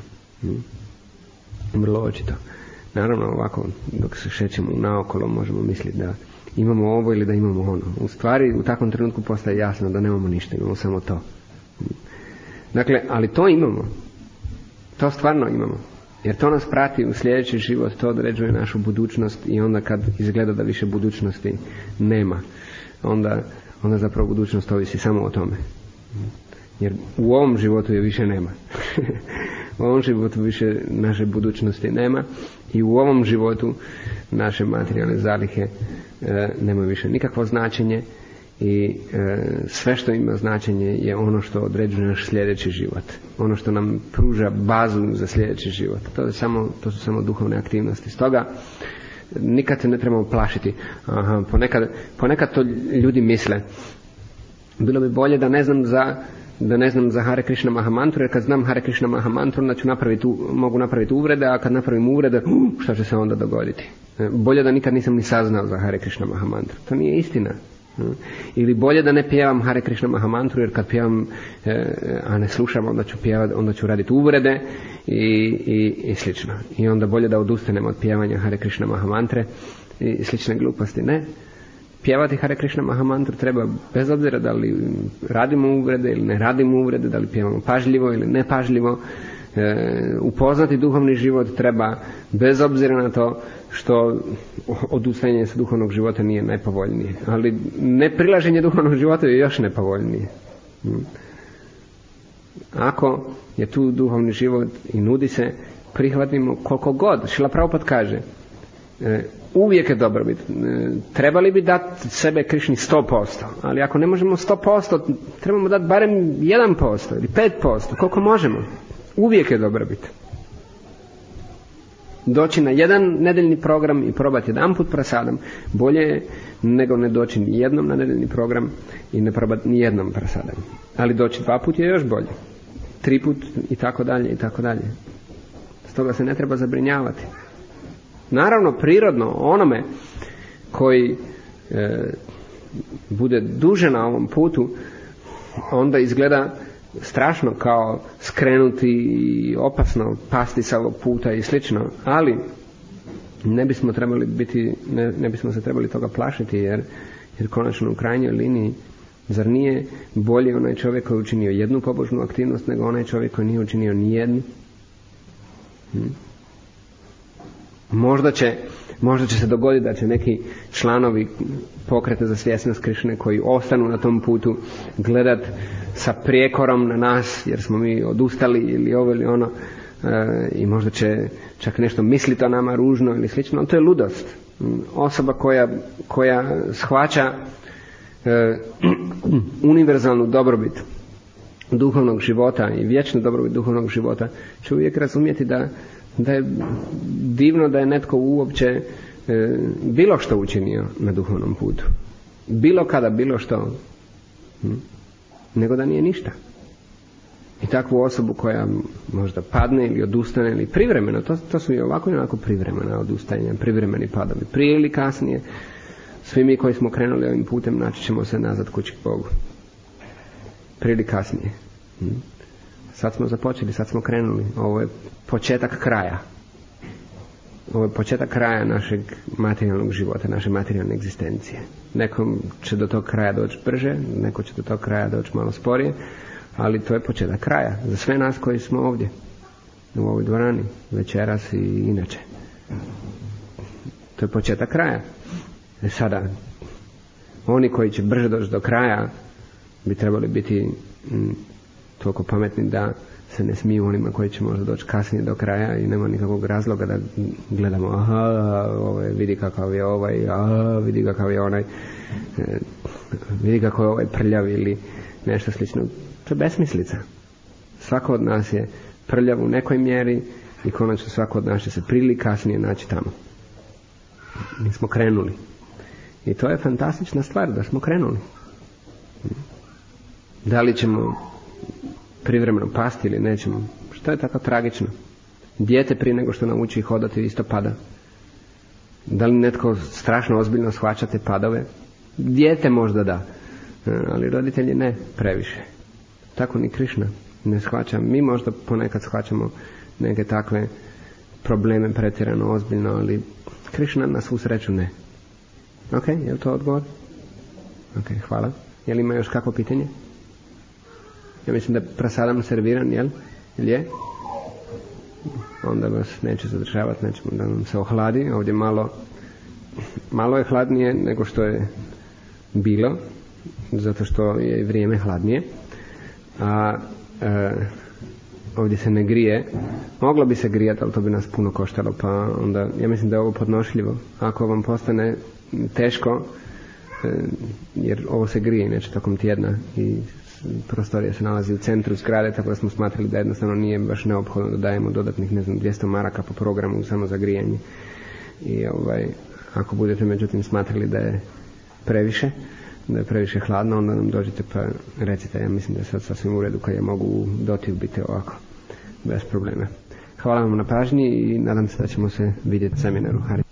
Speaker 1: Vrlo očito. Naravno ovako dok se šećemo naokolo možemo misliti da imamo ovo ili da imamo ono. U stvari u takvom trenutku postaje jasno da nemamo ništa, imamo samo to. Dakle, ali to imamo. To stvarno imamo. Jer to nas prati u sljedeći život, to određuje našu budućnost i onda kad izgleda da više budućnosti nema, onda, onda zapravo budućnost ovisi samo o tome. Jer u ovom životu je više nema. U ovom životu više naše budućnosti nema i u ovom životu naše materijalne zalihe e, nemaju više nikakvo značenje i e, sve što ima značenje je ono što određuje naš sljedeći život. Ono što nam pruža bazu za sljedeći život. To, je samo, to su samo duhovne aktivnosti. Stoga nikad se ne trebamo plašiti. Aha, ponekad, ponekad to ljudi misle. Bilo bi bolje da ne znam za da ne znam za Hare Krishna Mahamantru, jer kad znam Hare Krishna Mahamantru, onda ću napraviti, mogu napraviti uvrede, a kad napravim uvrede, uh, šta će se onda dogoditi? Bolje da nikad nisam ni saznao za Hare Krishna Mahamantru. To nije istina. Ili bolje da ne pjevam Hare Krishna Mahamantru, jer kad pjevam, a ne slušam, onda ću pjevati, onda ću raditi uvrede i, i, i slično. I onda bolje da odustanem od pjevanja Hare Krishna Mahamantre i slične gluposti. Ne. Pjevati Hare Krishna Mahamantru treba bez obzira da li radimo uvrede ili ne radimo uvrede, da li pjevamo pažljivo ili nepažljivo. E, upoznati duhovni život treba bez obzira na to što odustajanje sa duhovnog života nije najpovoljnije. Ali neprilaženje duhovnog života je još nepovoljnije. Ako je tu duhovni život i nudi se, prihvatimo koliko god. Šrila Prabhupada kaže, e, uvijek je dobrobit. Trebali bi dati sebe Krišni sto posto, ali ako ne možemo sto posto, trebamo dati barem jedan posto ili pet posto, koliko možemo. Uvijek je dobrobit. Doći na jedan nedeljni program i probati jedan put prasadam bolje je nego ne doći ni jednom na nedeljni program i ne probati ni jednom prasadam. Ali doći dva put je još bolje. Tri put i tako dalje i tako dalje. Stoga se ne treba zabrinjavati. Naravno, prirodno onome koji e, bude duže na ovom putu, onda izgleda strašno kao skrenuti i opasno pasti sa ovog puta i slično, ali ne bismo trebali biti, ne, ne bismo se trebali toga plašiti, jer, jer konačno u krajnjoj liniji zar nije bolje onaj čovjek koji je učinio jednu pobožnu aktivnost nego onaj čovjek koji nije učinio ni jednu? Hmm. Možda će, možda će se dogoditi da će neki članovi pokreta za svjesnost Krišne koji ostanu na tom putu gledat sa prijekorom na nas jer smo mi odustali ili ovo ili ono e, i možda će čak nešto misliti o nama ružno ili slično, ali to je ludost. Osoba koja, koja shvaća e, univerzalnu dobrobit duhovnog života i vječnu dobrobit duhovnog života će uvijek razumjeti da da je divno da je netko uopće e, bilo što učinio na duhovnom putu. Bilo kada, bilo što. Hm? Nego da nije ništa. I takvu osobu koja možda padne ili odustane ili privremeno, to, to su i ovako i onako privremena odustajanja, privremeni padovi. Prije ili kasnije, svi mi koji smo krenuli ovim putem naći ćemo se nazad kući k Bogu. Prije ili kasnije. Hm? Sad smo započeli, sad smo krenuli. Ovo je početak kraja. Ovo je početak kraja našeg materijalnog života, naše materijalne egzistencije. Nekom će do tog kraja doći brže, neko će do tog kraja doći malo sporije, ali to je početak kraja. Za sve nas koji smo ovdje, u ovoj dvorani, večeras i inače. To je početak kraja. E sada, oni koji će brže doći do kraja, bi trebali biti m, toliko pametni da se ne smiju onima koji će možda doći kasnije do kraja i nema nikakvog razloga da gledamo, aha, ovaj, vidi kakav je ovaj, aha, vidi kakav je onaj, e, vidi kako je ovaj prljav ili nešto slično. To je besmislica. svako od nas je prljav u nekoj mjeri i konačno svako od nas će se prije ili kasnije naći tamo. Mi smo krenuli. I to je fantastična stvar da smo krenuli. Da li ćemo privremeno pasti ili nećemo? Što je tako tragično? Dijete prije nego što nauči hodati isto pada. Da li netko strašno ozbiljno shvaća te padove? Dijete možda da, ali roditelji ne previše. Tako ni Krišna ne shvaća. Mi možda ponekad shvaćamo neke takve probleme pretjerano ozbiljno, ali Krišna na svu sreću ne. Ok, je li to odgovor? Ok, hvala. Je li ima još kakvo pitanje? Ja mislim da je prasadam serviran, jel? Jel je? Onda vas neće zadržavati, nećemo da vam se ohladi. Ovdje malo, malo je hladnije nego što je bilo, zato što je i vrijeme hladnije. A e, ovdje se ne grije. Moglo bi se grijati, ali to bi nas puno koštalo, pa onda ja mislim da je ovo podnošljivo. Ako vam postane teško, e, jer ovo se grije inače tokom tjedna i prostorija se nalazi u centru zgrade, tako da smo smatrali da jednostavno nije baš neophodno da dajemo dodatnih, ne znam, dvjesto maraka po programu samo za grijanje. I ovaj, ako budete međutim smatrali da je previše, da je previše hladno, onda nam dođete pa recite. Ja mislim da je sad sasvim u redu kad ja mogu u dotiv biti ovako, bez problema. Hvala vam na pažnji i nadam se da ćemo se vidjeti seminaru. Hari